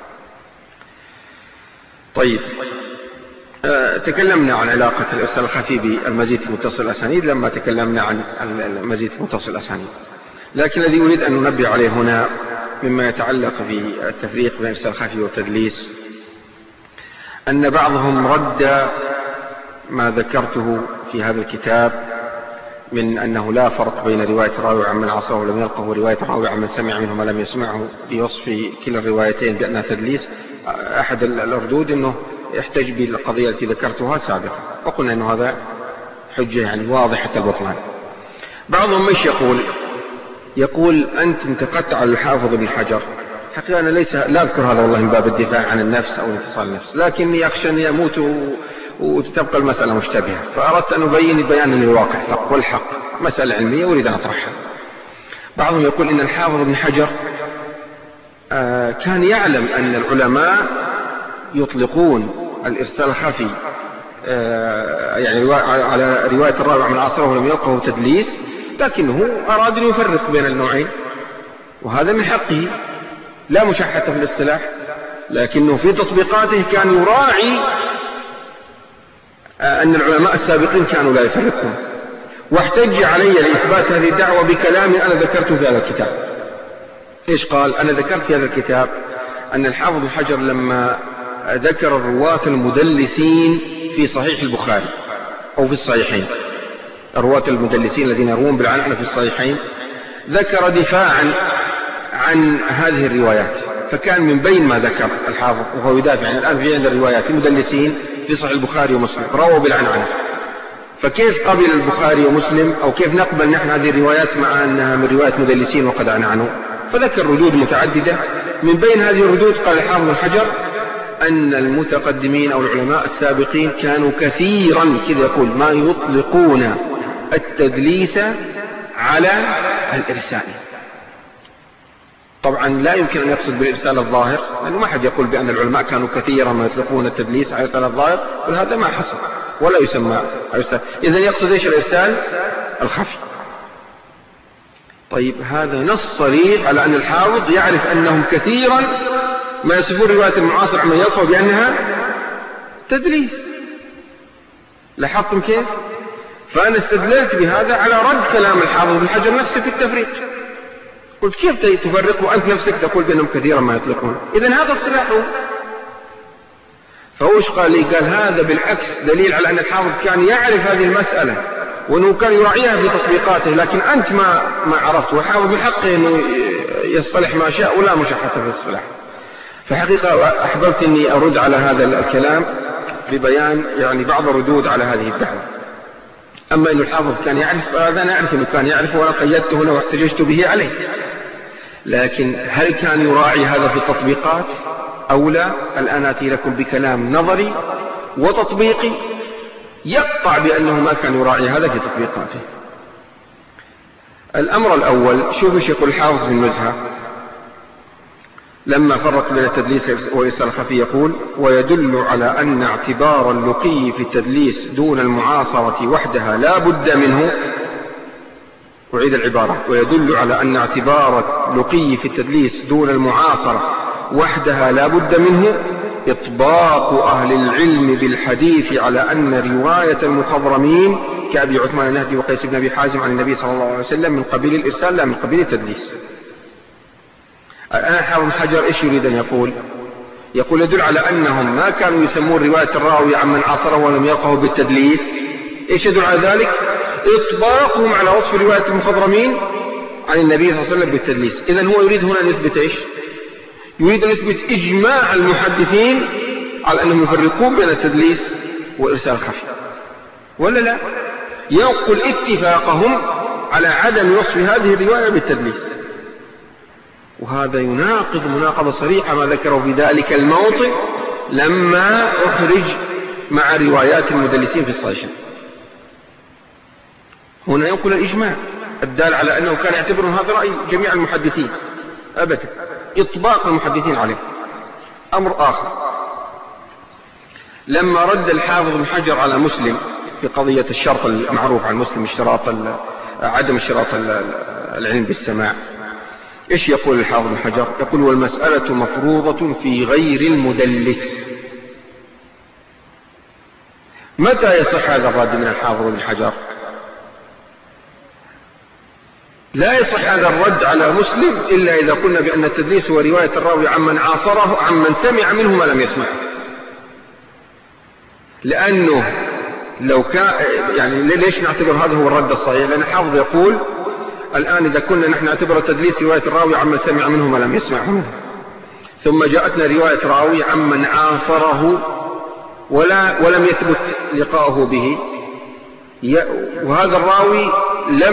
طيب، تكلمنا عن علاقة الإرسال الخفي بالمزيد في متصل الأسانيد لما تكلمنا عن المزيد في متصل الأسانيد. لكن الذي أريد أن ننبه عليه هنا مما يتعلق بالتفريق بين الإرسال الخفي والتدليس أن بعضهم رد ما ذكرته في هذا الكتاب من أنه لا فرق بين رواية الراوي عمن عصره ولم يلقه ورواية الراوي عمن سمع منه ما لم يسمعه بوصف كلا الروايتين بأنها تدليس. أحد الردود أنه يحتج بالقضية التي ذكرتها سابقا، وقلنا أنه هذا حجة يعني واضحة البطلان. بعضهم مش يقول أنت انتقدت على الحافظ بن حجر. حقيقة أنا لا أذكر هذا والله من باب الدفاع عن النفس أو انفصال النفس، لكني أخشى أن يموت وتبقى المسألة مشتبهة، فأردت أن أبين بيانا للواقع والحق، مسألة علمية أريد أن أطرحها. بعضهم يقول إن الحافظ بن حجر كان يعلم أن العلماء يطلقون الإرسال الخفي يعني على رواية الراوي عن عصره ولم يلقه تدليس، لكنه أراد أن يفرق بين النوعين، وهذا من حقه لا مشحة في الاصطلاح، لكنه في تطبيقاته كان يراعي أن العلماء السابقين كانوا لا يفرقون. واحتج علي لإثبات هذه الدعوة بكلام أنا ذكرته في هذا الكتاب. إيش قال؟ أنا ذكرت في هذا الكتاب أن الحافظ بن حجر لما ذكر الرواة المدلسين في صحيح البخاري أو في الصحيحين، الرواة المدلسين الذين يروون بالعنعنة في الصحيحين، ذكر دفاعا عن هذه الروايات. فكان من بين ما ذكر الحافظ وهو يدافع عن الآن في عند الروايات المدلسين في صحيح البخاري ومسلم رووا بالعنعنة، فكيف قبل البخاري ومسلم أو كيف نقبل نحن هذه الروايات مع أنها من روايات مدلسين وقد عنعنوا؟ فذكر ردود متعددة. من بين هذه الردود قال الحافظ بن حجر أن المتقدمين أو العلماء السابقين كانوا كثيرا كذا يقول ما يطلقون التدليس على الإرسال. طبعا لا يمكن أن يقصد بالإرسال الظاهر، لأنه ما حد يقول بأن العلماء كانوا كثيرا ما يطلقون التدليس على الإرسال الظاهر، وهذا ما حصل ولا يسمى إرسال. إذن يقصد إيش الإرسال الخفي. طيب، هذا نص صريح على أن الحافظ يعرف أنهم كثيرا ما يصفون رواية المعاصر عما يلقوا بأنها تدليس. لاحظتم كيف؟ فأنا استدللت بهذا على رد كلام الحافظ بن حجر نفسه في التفريق. قلت كيف تفرق وأنت نفسك تقول بأنهم كثيرا ما يطلقون؟ إذن هذا اصطلاحه. فهوش قال لي؟ قال هذا بالعكس دليل على أن الحافظ كان يعرف هذه المسألة وأنه كان يراعيها في تطبيقاته، لكن أنت ما عرفت، وحاول بحقه أنه يصطلح ما شاء ولا مشحة في الاصطلاح. فحقيقة أحببت أني أرد على هذا الكلام ببيان يعني بعض الردود على هذه الدعوة. أما أن الحافظ كان يعرف هذا، أنا أعرف أنه كان يعرف وأنا قيدته هنا واحتججت به عليه، لكن هل كان يراعي هذا في التطبيقات أو لا؟ الآن آتي لكم بكلام نظري وتطبيقي يقطع بأنه ما كان يراعي هذا في تطبيقاته. الأمر الأول، شوفوا ايش يقول الحافظ في النزهة لما فرق بين التدليس وإرسال الخفي، يقول: ويدل على أن اعتبار اللقي في التدليس دون المعاصرة وحدها لا بد منه. أعيد العبارة: ويدل على أن اعتبار اللقي في التدليس دون المعاصرة وحدها لا بد منه إطباق أهل العلم بالحديث على أن رواية المخضرمين كأبي عثمان النهدي وقيس بن أبي حازم عن النبي صلى الله عليه وسلم من قبيل الإرسال لا من قبيل التدليس. الآن حافظ حجر إيش يريد أن يقول؟ يقول يدل على أنهم ما كانوا يسمون رواية الراوي عمن عاصره ولم يلقه بالتدليس. إيش يدل على ذلك؟ إطباقهم على وصف رواية المخضرمين عن النبي صلى الله عليه وسلم بالتدليس. إذن هو يريد هنا أن يثبت إيش؟ يريد أن يثبت إجماع المحدثين على أنهم يفرقون بين التدليس وإرسال الخفي، ولا لا؟ ينقل اتفاقهم على عدم وصف هذه الرواية بالتدليس، وهذا يناقض مناقضة صريحة ما ذكره في ذلك الموطن لما أخرج مع روايات المدلسين في الصحيح. هنا ينقل الإجماع الدال على أنه كان يعتبر هذا رأي جميع المحدثين أبدا، إطباق المحدثين عليه. أمر آخر، لما رد الحافظ بن حجر على مسلم في قضية الشرط المعروف عن مسلم، عدم اشتراط العلم بالسماع، إيش يقول الحافظ بن حجر؟ يقول: والمسألة مفروضة في غير المدلس. متى يصح هذا الرد من الحافظ بن حجر؟ لا يصح هذا الرد على مسلم إلا إذا قلنا بأن التدليس هو رواية الراوي عمن عاصره عمن سمع منه ما لم يسمع. لأنه لو كان يعني ليش نعتبر هذا هو الرد الصحيح؟ لأن الحافظ يقول الآن إذا كنا نحن نعتبر التدليس رواية الراوي عمن سمع منه ما لم يسمع منه، ثم جاءتنا رواية راوي عمن عاصره ولم يثبت لقاؤه به، وهذا الراوي لم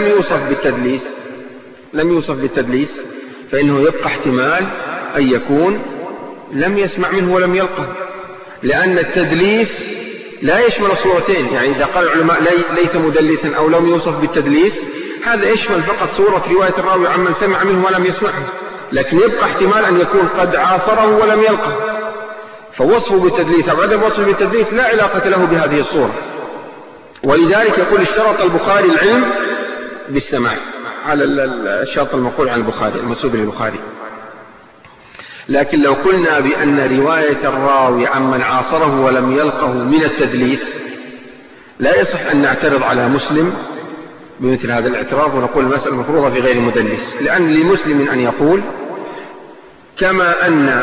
يوصف بالتدليس، فإنه يبقى احتمال أن يكون لم يسمع منه ولم يلقه، لأن التدليس لا يشمل صورتين. يعني إذا قال العلماء ليس مدلسا أو لم يوصف بالتدليس، هذا يشمل فقط صورة رواية الراوي عمن سمع منه ولم يسمعه، لكن يبقى احتمال أن يكون قد عاصره ولم يلقه، فوصفه بالتدليس أو عدم وصفه بالتدليس لا علاقة له بهذه الصورة. ولذلك يقول: اشترط البخاري العلم بالسماع، على الشرط المقول عن البخاري المنسوب للبخاري. لكن لو قلنا بأن رواية الراوي عمن عاصره ولم يلقه من التدليس، لا يصح أن نعترض على مسلم بمثل هذا الاعتراض ونقول المسألة مفروضة في غير المدلس، لأن لمسلم أن يقول كما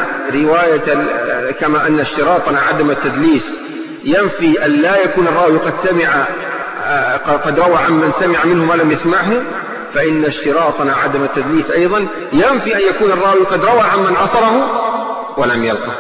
أن اشتراطنا عدم التدليس ينفي أن لا يكون الراوي قد روى عمن سمع منه ما لم يسمعه، فإن اشتراطنا عدم التدليس أيضا ينفي أن يكون الراوي قد روى عمن عصره ولم يلقه.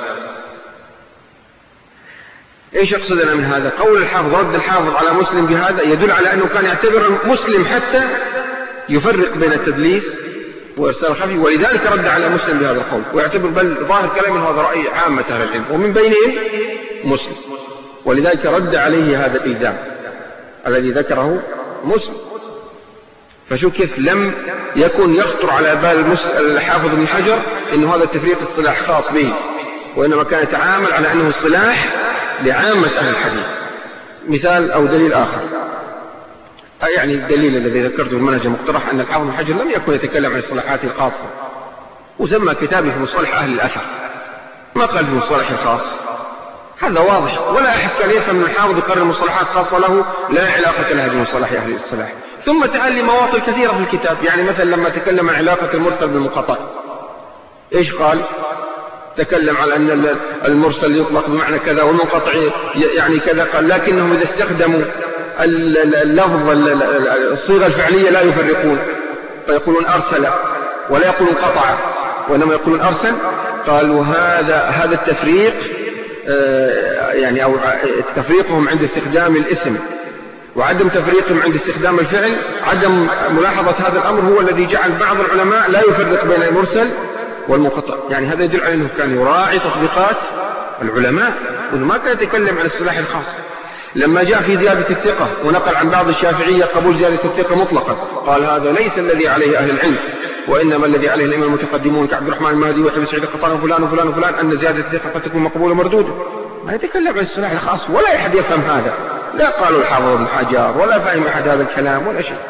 إيش يقصدنا من هذا؟ قول الحافظ، رد الحافظ على مسلم بهذا يدل على أنه كان يعتبر مسلم حتى يفرق بين التدليس وإرسال الخفي، ولذلك رد على مسلم بهذا القول، ويعتبر بل ظاهر كلامه هذا رأي عامة أهل العلم ومن بينهم مسلم، ولذلك رد عليه هذا الإلزام الذي ذكره مسلم. فشو كيف لم يكن يخطر على بال الحافظ بن حجر أنه هذا التفريق الصلاح خاص به، وإنما كان يتعامل على أنه الصلاح لعامة أهل الحديث. مثال أو دليل آخر، يعني الدليل الذي ذكرته في المنهج المقترح أن الحافظ بن حجر لم يكن يتكلم عن الصلاحات الخاصة، وسمى كتابه في مصطلح أهل الأثر، ما قال في مصطلح الخاص. هذا واضح، ولا أحد كان يفهم من الحافظ يقرر مصطلحات خاصة له لا علاقة لها بمصطلح أهل الصلاح. ثم تعالى مواطن كثيرة في الكتاب، يعني مثلا لما تكلم عن علاقة المرسل بالمنقطع، إيش قال؟ تكلم على أن المرسل يطلق بمعنى كذا والمنقطع يعني كذا، قال لكنهم إذا استخدموا اللفظ الصيغة الفعلية لا يفرقون، فيقولون أرسل ولا يقولون قطع وإنما يقولون أرسل. قالوا هذا التفريق يعني أو تفريقهم عند استخدام الاسم وعدم تفريقهم عند استخدام الفعل، عدم ملاحظة هذا الأمر هو الذي جعل بعض العلماء لا يفرق بين المرسل والمنقطع. يعني هذا يدل على أنه كان يراعي تطبيقات العلماء وأنه ما كان يتكلم عن الصلاح الخاص. لما جاء في زيادة الثقة ونقل عن بعض الشافعية قبول زيادة الثقة مطلقا، قال هذا ليس الذي عليه أهل العلم، وإنما الذي عليه الأئمة المتقدمون كعبد الرحمن المهدي ويحيى بن سعيد القطان وفلان وفلان وفلان، أن زيادة الثقة قد تكون مقبولة ومردودة. ما يتكلم عن الصلاح الخاص، ولا أحد يفهم هذا، لا قالوا الحافظ ابن حجر ولا فهم أحد هذا الكلام ولا شيء.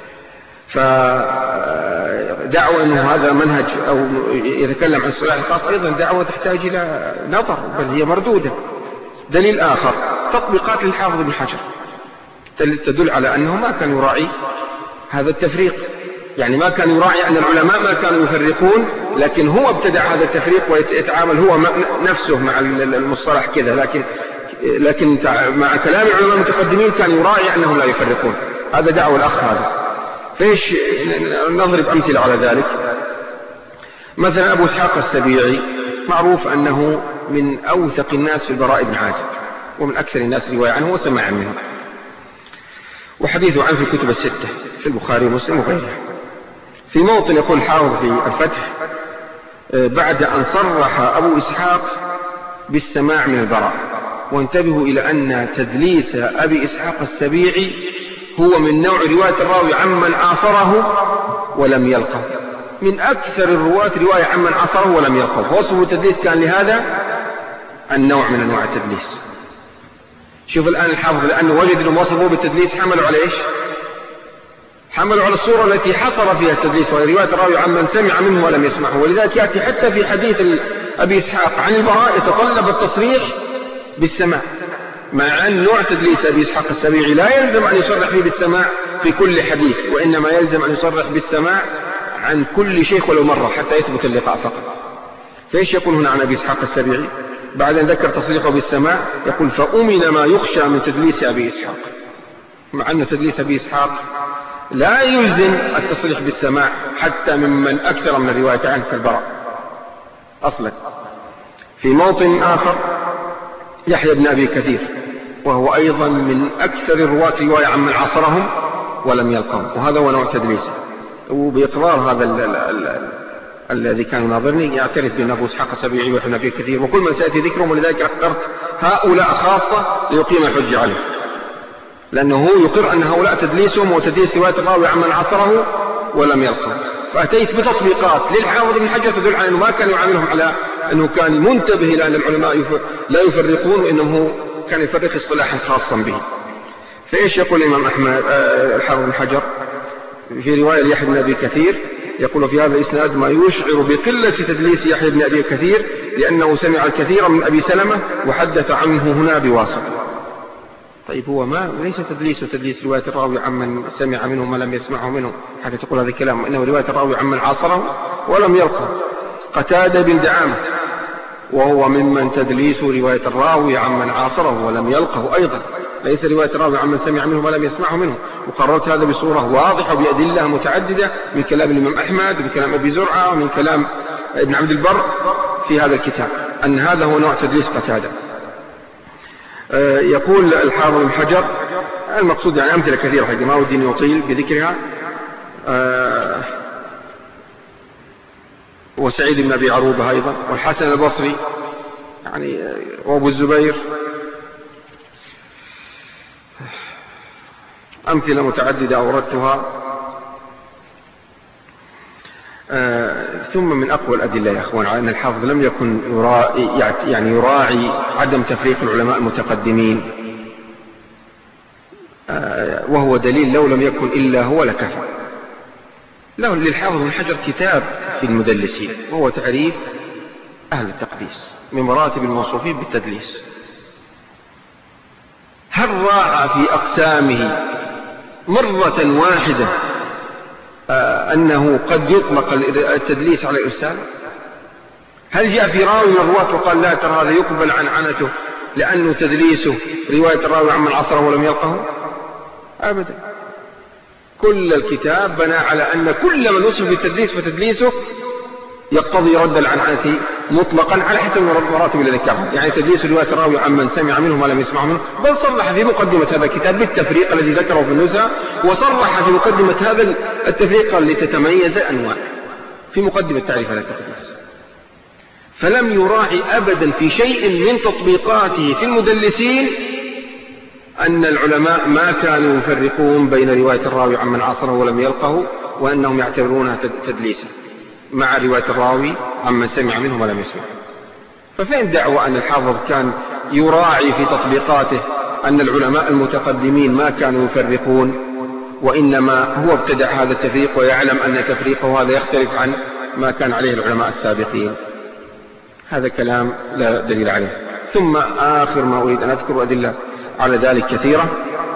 فدعوة أنه هذا منهج أو يتكلم عن الصلاح الخاص أيضا دعوة تحتاج إلى نظر، بل هي مردودة. دليل آخر تطبيقات للحافظ ابن حجر تدل على أنه ما كان يراعي هذا التفريق، يعني ما كان يراعي أن العلماء ما كانوا يفرقون، لكن هو ابتدع هذا التفريق ويتعامل هو نفسه مع المصطلح كذا، لكن مع كلام العلماء المتقدمين كان يراعي أنهم لا يفرقون. هذا دعوة الأخ هذا. فإيش نضرب أمثلة على ذلك؟ مثلا أبو إسحاق السبيعي معروف أنه من أوثق الناس في البراء بن عازب، ومن أكثر الناس رواية عنه وسماعا منه، وحديثه عنه في الكتب الستة في البخاري ومسلم وغيرها. في موطن يقول الحافظ في الفتح بعد أن صرح أبو إسحاق بالسماع من البراء، وانتبهوا إلى أن تدليس أبي إسحاق السبيعي هو من نوع رواية الراوي عمن عاصره ولم يلقه، من أكثر الرواة رواية عمن عاصره ولم يلقه، فوصفه التدليس كان لهذا النوع من أنواع التدليس. شوف الآن الحافظ لأنه وجد أنه وصفه بالتدليس حملوا على إيش؟ حملوا على الصورة التي حصر فيها التدليس، وهي رواية الراوي عمن سمع منه ولم يسمعه. ولذلك يأتي حتى في حديث أبي إسحاق عن البراء يتطلب التصريح بالسماع، مع أن نوع تدليس أبي إسحاق السبيعي لا يلزم أن يصرح فيه بالسماع في كل حديث، وإنما يلزم أن يصرح بالسماع عن كل شيخ ولو مرة حتى يثبت اللقاء فقط. فإيش يقول هنا عن أبي إسحاق السبيعي بعد أن ذكر تصريحه بالسماع؟ يقول فأمن ما يخشى من تدليس أبي إسحاق، مع أن تدليس أبي إسحاق لا يلزم التصريح بالسماع حتى ممن أكثر من الرواية عنه كالبراء أصلا. في موطن آخر يحيى بن أبي كثير، وهو أيضا من أكثر الرواة رواية عمن عصرهم ولم يلقهم، وهذا هو نوع تدليسه. وبإقرار هذا الذي كان يناظرني يعترف بأن أبو إسحاق السبيعي ويحيى بن أبي كثير وكل من سيأتي ذكرهم، ولذلك أخترت هؤلاء خاصة ليقيم الحجة عليه، لأنه يقر أن هؤلاء تدليسهم وتدليس رواية الراوي عمن عصره ولم يلقه. فأتيت بتطبيقات للحافظ ابن حجر تدل على أنه ما كان يعاملهم على أنه كان منتبه إلى أن العلماء لا يفرقون، وإنه كان يفرق اصطلاحا خاصا به. فإيش يقول الإمام أحمد الحافظ ابن حجر في رواية ليحيى بن أبي كثير؟ يقول في هذا الإسناد ما يشعر بقلة تدليس يحيى بن أبي كثير، لأنه سمع الكثير من أبي سلمة وحدث عنه هنا بواسطة. طيب هو ما ليس تدليس رواية الراوي عمن سمع منه ما لم يسمعه منه حتى تقول هذا الكلام، إنه رواية الراوي عمن عاصره ولم يلقه. قتادة بن دعامة وهو ممن تدليس رواية الراوي عمن عاصره ولم يلقه أيضا، ليس رواية الراوي عمن سمع منه ولم يسمعه منه. وقررت هذا بصورة واضحة بأدلة متعددة من كلام الإمام أحمد ومن كلام أبي زرعة ومن كلام ابن عبد البر في هذا الكتاب أن هذا هو نوع تدليس قتادة. يقول الحافظ ابن حجر المقصود يعني أمثلة كثيرة حقيقة ما ودي أن يطيل بذكرها. وسعيد بن أبي عروبة أيضا، والحسن البصري يعني، وأبو الزبير، أمثلة متعددة أوردتها. ثم من أقوى الأدلة يا أخوان على أن الحافظ لم يكن يراعي عدم تفريق العلماء المتقدمين، وهو دليل لو لم يكن إلا هو لكفى. له للحافظ بن حجر كتاب في المدلسين، وهو تعريف أهل التقديس من مراتب الموصوفين بالتدليس. هل راعى في أقسامه مرة واحدة أنه قد يطلق التدليس على الإرسال؟ هل جاء في راوي من الرواة وقال لا ترى هذا يقبل عن عنته لأنه تدليسه رواية الراوي عمن عصره ولم يلقه؟ أبدا. كل الكتاب بنى على أن كل من وصف بالتدليس فتدليسه يقتضي رد العنعنة مطلقا على حسب المراتب التي ذكرها، يعني تدليس رواية الراوي عمن سمع منه ما لم يسمع منه. بل صرح في مقدمة هذا الكتاب بالتفريق الذي ذكره في النزهة، وصرح في مقدمة هذا التفريق لتتميز الأنواع في مقدمة تعريف هذا التدليس. فلم يراعي أبدا في شيء من تطبيقاته في المدلسين أن العلماء ما كانوا يفرقون بين رواية الراوي عمن عاصره ولم يلقه، وأنهم يعتبرونها تدليسا مع رواية الراوي عمن سمع منه ولم يسمع. ففين دعوة أن الحافظ كان يراعي في تطبيقاته أن العلماء المتقدمين ما كانوا يفرقون، وإنما هو ابتدع هذا التفريق ويعلم أن تفريقه هذا يختلف عن ما كان عليه العلماء السابقين؟ هذا كلام لا دليل عليه. ثم آخر ما أريد أن أذكر أدلة على ذلك كثيرة.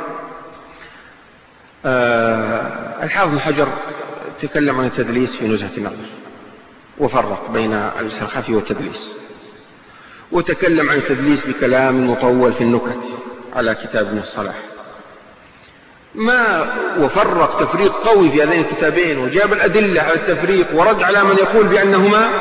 الحافظ ابن حجر تكلم عن التدليس في نزهة النظر وفرق بين الإرسال الخفي والتدليس، وتكلم عن التدليس بكلام مطول في النكت على كتاب ابن الصلاح، وفرق تفريق قوي في هذين الكتابين، وجاب الأدلة على التفريق ورد على من يقول بأنهما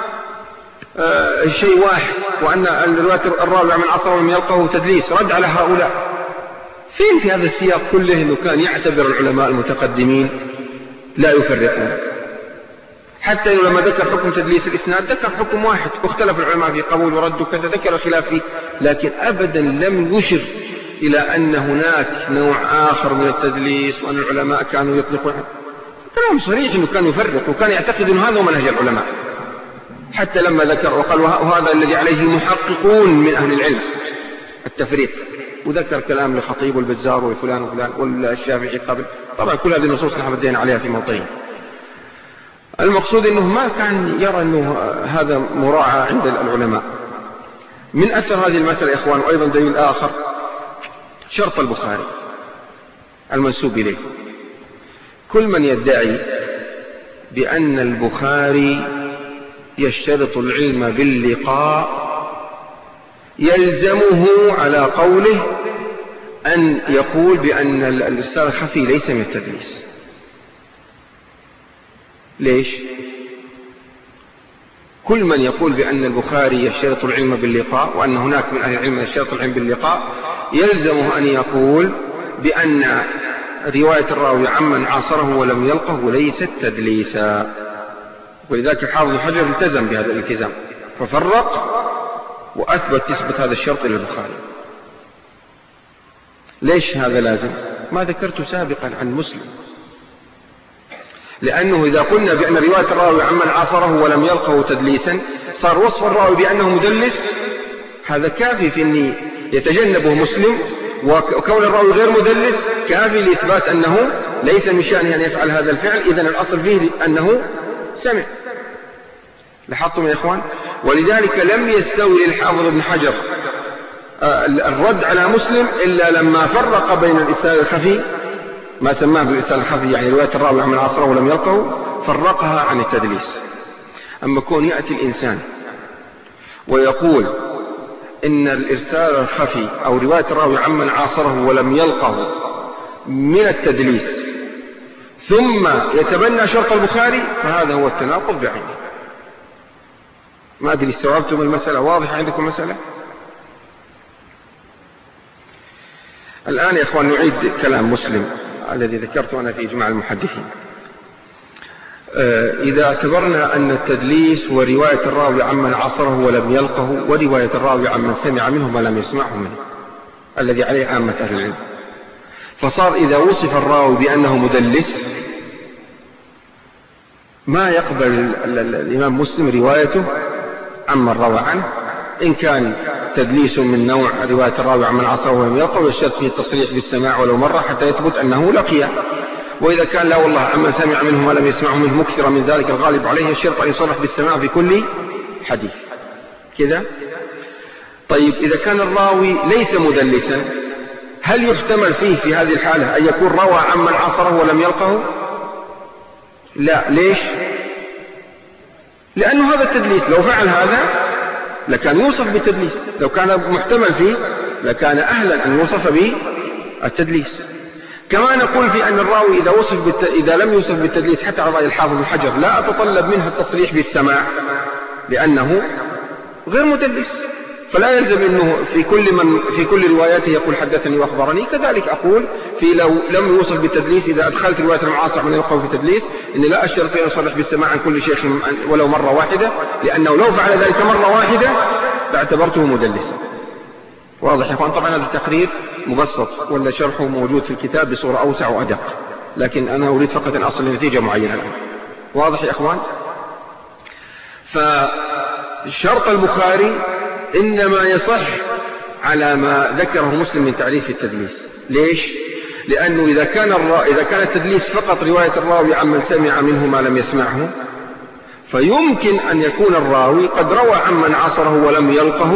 شيء واحد، وأن الرواية الراوي من عصره ولم يلقه تدليس، رد على هؤلاء. فين في هذا السياق كله أنه كان يعتبر العلماء المتقدمين لا يفرقون؟ حتى لما ذكر حكم تدليس الإسناد ذكر حكم واحد، واختلف العلماء في قبول ورد وكذا، ذكر الخلاف فيه، لكن أبدا لم يشر إلى أن هناك نوع آخر من التدليس وأن العلماء كانوا يطلقون. كلام صريح أنه كان يفرق، وكان يعتقد أن هذا هو منهج العلماء، حتى لما ذكر وقال وهذا الذي عليه المحققون من أهل العلم التفريق، وذكر كلام لخطيب والبزار وفلان وفلان والشافعي قبل. طبعا كل هذه النصوص نحن بدينا عليها في موطئين. المقصود أنه ما كان يرى أنه هذا مراعى عند العلماء. من أثر هذه المسألة يا إخوان، وأيضا دليل آخر، شرط البخاري المنسوب إليه. كل من يدعي بأن البخاري يشترط العلم باللقاء يلزمه على قوله أن يقول بأن الإرسال الخفي ليس من التدليس. ليش؟ كل من يقول بأن البخاري يشترط العلم باللقاء، وأن هناك من أهل العلم يشترط العلم باللقاء، يلزمه أن يقول بأن رواية الراوي عمن عاصره ولم يلقه ليست تدليسا. ولذلك الحافظ ابن حجر التزم بهذا الالتزام، ففرق يثبت هذا الشرط للبخاري. ليش هذا لازم؟ ما ذكرت سابقا عن مسلم، لأنه إذا قلنا بأن رواية الراوي عمن عاصره ولم يلقه تدليسا، صار وصف الراوي بأنه مدلس هذا كافي في أن يتجنبه مسلم، وكون الراوي غير مدلس كافي لإثبات أنه ليس من شأنه أن يفعل هذا الفعل، إذن الأصل فيه أنه سمع. لاحظتم يا إخوان؟ ولذلك لم يستوي للحافظ ابن حجر الرد على مسلم إلا لما فرق بين الإرسال الخفي، ما سماه بالإرسال الخفي يعني رواية الراوي عمن عاصره ولم يلقه، فرقها عن التدليس. أما كون يأتي الإنسان ويقول إن الإرسال الخفي أو رواية الراوي عمن عاصره ولم يلقه من التدليس ثم يتبنى شرط البخاري، فهذا هو التناقض بعينه. ما أدري استوعبتم المسألة؟ واضحة عندكم المسألة؟ الآن يا إخوان نعيد كلام مسلم الذي ذكرته أنا في إجماع المحدثين. إذا اعتبرنا أن التدليس ورواية الراوي عمن عاصره ولم يلقه ورواية الراوي عمن سمع منه ولم يسمعه منه الذي عليه عامة أهل العلم، فصار إذا وصف الراوي بأنه مدلس ما يقبل الإمام مسلم روايته عمن روى عنه، إن كان تدليس من نوع رواية الراوي عمن عاصره ولم يلقه ويشترط فيه التصريح بالسماع ولو مرة حتى يثبت أنه لقيه، وإذا كان لا والله عمن سمع منه ولم يسمعه منه مكثرا من ذلك الغالب عليه الشرط أن يصرح بالسماع في كل حديث كذا. طيب إذا كان الراوي ليس مدلسا هل يحتمل فيه في هذه الحالة أن يكون روى عمن عاصره ولم يلقه؟ لا. ليش؟ لأنه هذا التدليس، لو فعل هذا لكان يوصف بالتدليس، لو كان محتمل فيه لكان أهلا أن يوصف بالتدليس. كما نقول في أن الراوي إذا لم يوصف بالتدليس حتى على رأي الحافظ ابن حجر لا أتطلب منه التصريح بالسماع لأنه غير مدلس، فلا يلزم أنه في كل رواياته يقول حدثني وأخبرني. كذلك أقول لو لم يوصف بالتدليس إذا أدخلت رواية المعاصر من يلقوا في التدليس إني لا أشترط أن يصرح بالسماع عن كل شيخ ولو مرة واحدة، لأنه لو فعل ذلك مرة واحدة فاعتبرته مدلسا. واضح يا أخوان؟ طبعا هذا التقرير مبسط ولا شرحه موجود في الكتاب بصورة أوسع وأدق، لكن أنا أريد فقط أن أصل لنتيجة معينة الآن. واضح يا أخوان؟ فشرط البخاري إنما يصح على ما ذكره مسلم من تعريف التدليس. ليش؟ لأنه إذا كان التدليس فقط رواية الراوي عمن سمع منه ما لم يسمعه، فيمكن أن يكون الراوي قد روى عمن عاصره ولم يلقه،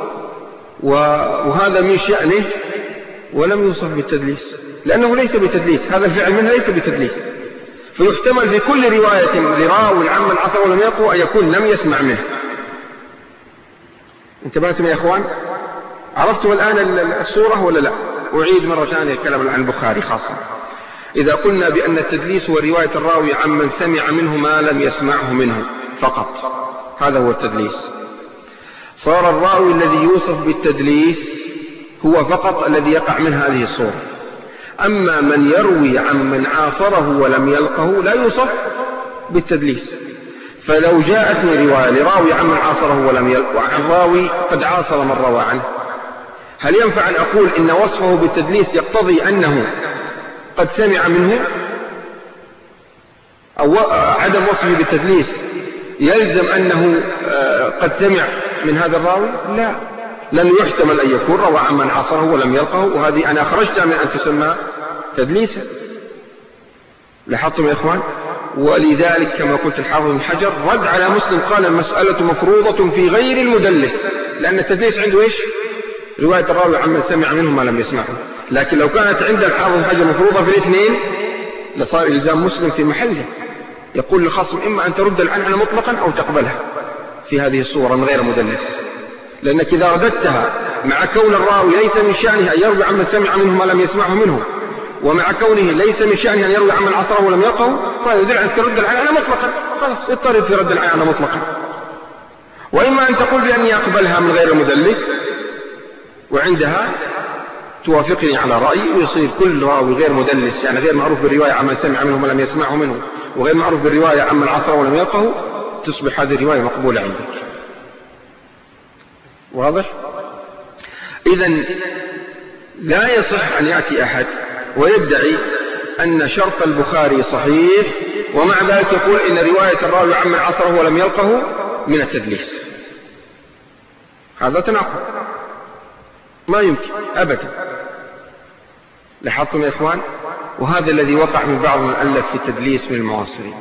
وهذا من شأنه ولم يوصف بالتدليس، لأنه ليس بتدليس، هذا الفعل منه ليس بتدليس. فيحتمل في كل رواية لراوي عمن عاصره ولم يلقه أن يكون لم يسمع منه. انتبهتم يا أخوان؟ عرفتم الآن الصورة ولا لا؟ أعيد مرة ثانية الكلام عن البخاري خاصة. إذا قلنا بأن التدليس هو رواية الراوي عمن سمع منه ما لم يسمعه منه فقط، هذا هو التدليس. صار الراوي الذي يوصف بالتدليس هو فقط الذي يقع من هذه الصورة. أما من يروي عمن عاصره ولم يلقه لا يوصف بالتدليس. فلو جاءتني رواية لراوي عمن عاصره ولم يلقه عن راوي قد عاصر من روى عنه، هل ينفع أن أقول إن وصفه بالتدليس يقتضي أنه قد سمع منه، أو عدم وصفه بالتدليس يلزم أنه قد سمع من هذا الراوي؟ لا، لن يحتمل أن يكون روى عمن عاصره ولم يلقه، وهذه أنا أخرجتها من أن تسمى تدليسا. لاحظتم يا إخوان؟ ولذلك كما قلت الحافظ بن حجر رد على مسلم قال المسألة مفروضة في غير المدلس، لأن التدليس عنده إيش؟ رواية الراوي عمن سمع منه ما لم يسمعه. لكن لو كانت عند الحافظ بن حجر مفروضة في الاثنين لصار إلزام مسلم في محله، يقول للخصم إما أن ترد العنعنة مطلقا أو تقبلها في هذه الصورة من غير مدلس، لأنك إذا رددتها مع كون الراوي ليس من شأنه أن يروي عمن سمع منه ما لم يسمعه منه، ومع كونه ليس من شأنه أن يروي عمن عصره ولم يلقه، فيدل أن ترد العنعنة مطلقا، خلاص اضطرد في رد العنعنة مطلقا. وإما أن تقول بأني أقبلها من غير مدلس، وعندها توافقني على رأيي، ويصير كل راوي غير مدلس يعني غير معروف بالرواية عمن سمع منه ما لم يسمعه منه، وغير معروف بالرواية عمن عصره ولم يلقه، تصبح هذه الرواية مقبولة عندك. واضح؟ إذن لا يصح أن يأتي أحد ويدعي أن شرط البخاري صحيح ومع ذلك يقول إن رواية الراوي عمن عصره ولم يلقه من التدليس. هذا تناقض، ما يمكن أبدا. لاحظتم يا إخوان؟ وهذا الذي وقع من بعض من ألف في التدليس من المعاصرين،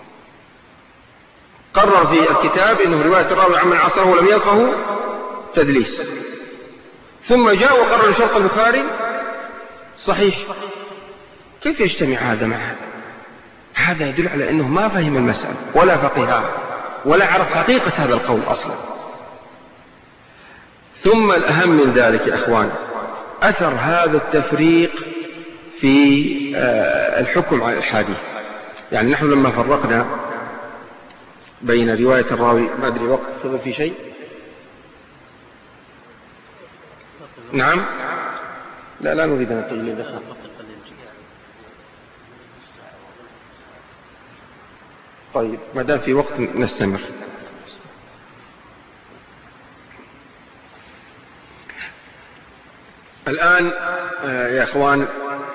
قرر في الكتاب إنه رواية الراوي عمن عصره ولم يلقه تدليس، ثم جاء وقرر شرط البخاري صحيح. كيف يجتمع هذا مع هذا؟ هذا يدل على أنه ما فهم المسألة ولا فقهها ولا عرف حقيقة هذا القول أصلا. ثم الأهم من ذلك يا أخوان أثر هذا التفريق في الحكم على الحديث. يعني نحن لما فرقنا بين رواية الراوي، ما أدري وقت في شيء؟ نعم، لا نريد أن نتجلي دخل. طيب ما دام في وقت نستمر. الآن يا أخوان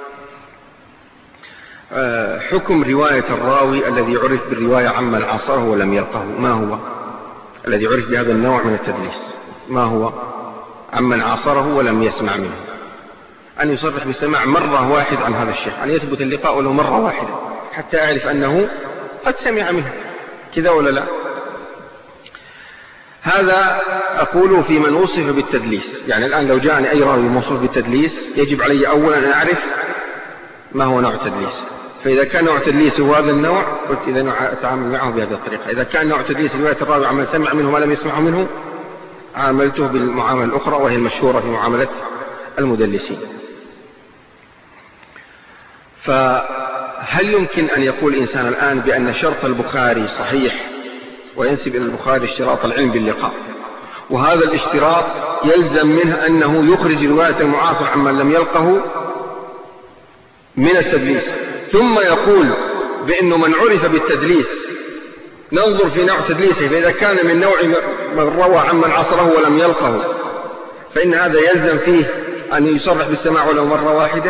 حكم رواية الراوي الذي عرف بالرواية عمن عاصره ولم يلقه ما هو؟ الذي عرف بهذا النوع من التدليس ما هو؟ عمن عاصره ولم يسمع منه، أن يصرح بسماع مرة واحدة عن هذا الشيخ، أن يثبت اللقاء ولو مرة واحدة حتى أعرف أنه قد سمع منه، كذا ولا لا؟ هذا أقوله في من وصف بالتدليس. يعني الآن لو جاءني أي راوي موصوف بالتدليس يجب علي أولا أن أعرف ما هو نوع التدليس. فإذا كان نوع تدليس هو هذا النوع قلت إذا أتعامل معه بهذه الطريقة. إذا كان نوع تدليس رواية الراوي عمن سمع منه ما لم يسمعه منه عاملته بالمعاملة الأخرى وهي المشهورة في معاملة المدلسين. فهل يمكن أن يقول إنسان الآن بأن شرط البخاري صحيح وينسب إلى البخاري اشتراط العلم باللقاء، وهذا الاشتراط يلزم منه أنه يخرج رواية المعاصر عمن لم يلقه من التدليس، ثم يقول بأنه من عرف بالتدليس ننظر في نوع تدليسه، فإذا كان من نوع من روى عمن عاصره ولم يلقه فإن هذا يلزم فيه أن يصرح بالسماع ولو مرة واحدة.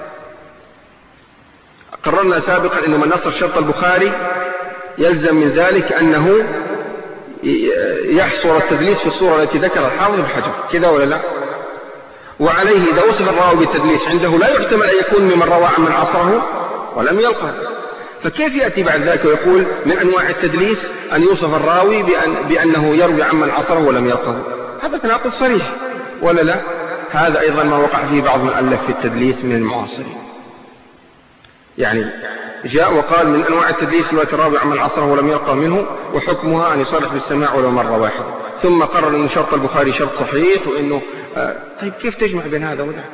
قررنا سابقا أن من نصر شرط البخاري يلزم من ذلك أنه يحصر التدليس في الصورة التي ذكر الحافظ بن حجر، كذا ولا لا؟ وعليه إذا وصف الراوي بالتدليس عنده لا يحتمل أن يكون ممن روى عمن عصره ولم يلقه. فكيف يأتي بعد ذلك ويقول من أنواع التدليس أن يوصف الراوي بأنه يروي عمن عصره ولم يلقه؟ هذا تناقض صريح ولا لا؟ هذا أيضا ما وقع فيه بعض من ألف في التدليس من المعاصرين، يعني جاء وقال من أنواع التدليس رواية الراوي عمن عصره ولم يلقه منه وحكمها أن يصرح بالسماع ولو مرة واحدة، ثم قرر أن شرط البخاري شرط صحيح وأنه طيب كيف تجمع بين هذا وذاك؟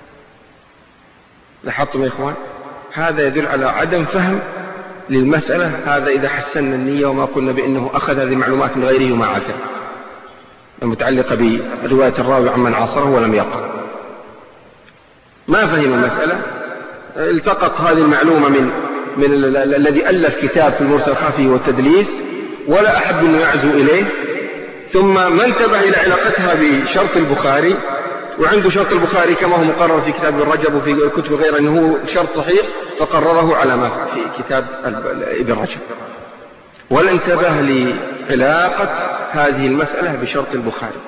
لاحظتم يا إخوان؟ هذا يدل على عدم فهم للمسألة. هذا إذا حسنا النية وما قلنا بأنه أخذ هذه المعلومات من غيره وما عزم المتعلقة برواية الراوي عمن عاصره ولم يلقه. ما فهم المسألة، التقط هذه المعلومة من الذي ألف كتاب في المرسل الخفي والتدليس ولا أحب أنه يعزو إليه، ثم ما انتبه إلى علاقتها بشرط البخاري، وعنده شرط البخاري كما هو مقرر في كتاب الرجب وفي الكتب غيره أنه هو شرط صحيح، فقرره على ما في كتاب ابن رجب، ولا انتبه لعلاقة هذه المسألة بشرط البخاري.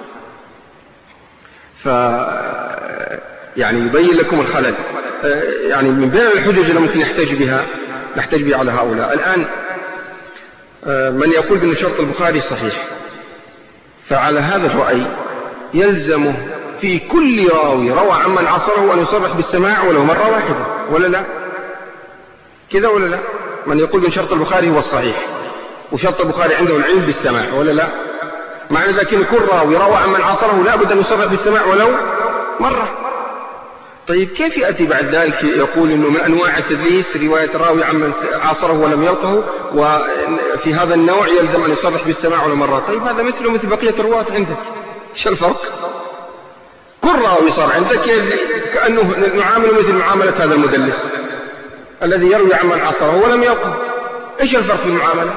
يعني يبين لكم الخلل. يعني من بين الحجج اللي ممكن نحتاج بها على هؤلاء الآن من يقول بأن شرط البخاري صحيح، فعلى هذا الرأي يلزمه في كل راوي روى عمن عصره أن يصرح بالسماع ولو مرة واحدة، ولا لا؟ كذا ولا لا؟ من يقول بأن شرط البخاري هو الصحيح وشرط البخاري عنده العلم بالسماع، ولا لا؟ معنى ذلك أن كل راوي روى عمن عصره لا بد أن يصرح بالسماع ولو مرة. طيب كيف يأتي بعد ذلك يقول أنه من أنواع التدليس رواية راوي عمن عاصره ولم يلقه، وفي هذا النوع يلزم أن يصرح بالسماع ولا مرة؟ طيب هذا مثله مثل بقية الرواة عندك، ايش الفرق؟ كل راوي صار عندك كأنه نعامل مثل معاملة هذا المدلس الذي يروي عمن عاصره ولم يلقه. ايش الفرق في المعاملة؟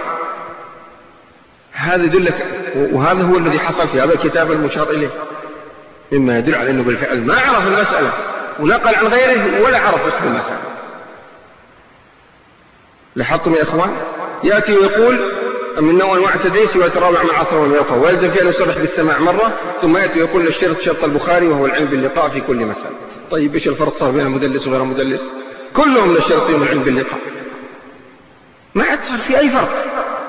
هذا يدلك، وهذا هو الذي حصل في هذا الكتاب المشار إليه، مما يدل على أنه بالفعل ما عرف المسألة ونقل عن غيره ولا عرف فقه المسألة. لاحظتم يا إخوان؟ يأتي ويقول من نوع أنواع التدليس ويتراوع عن عصر ولا يلقى، ويلزم فيه أن يصرح بالسماع مرة، ثم يأتي ويقول الشرط شرط البخاري وهو العلم باللقاء في كل مسألة. طيب إيش الفرق صار بين المدلس وغير المدلس؟ كلهم للشرط فيهم العلم باللقاء، ما عاد صار في أي فرق.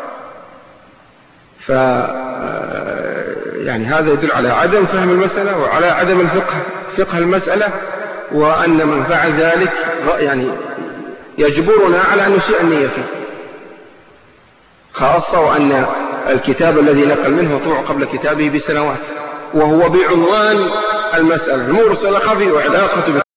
يعني هذا يدل على عدم فهم المسألة وعلى عدم فقه المسألة، وأن من فعل ذلك يعني يجبرنا على أن نسيء النية فيه، خاصة وأن الكتاب الذي نقل منه طبع قبل كتابه بسنوات، وهو بعنوان المسألة المرسل خفي وعلاقة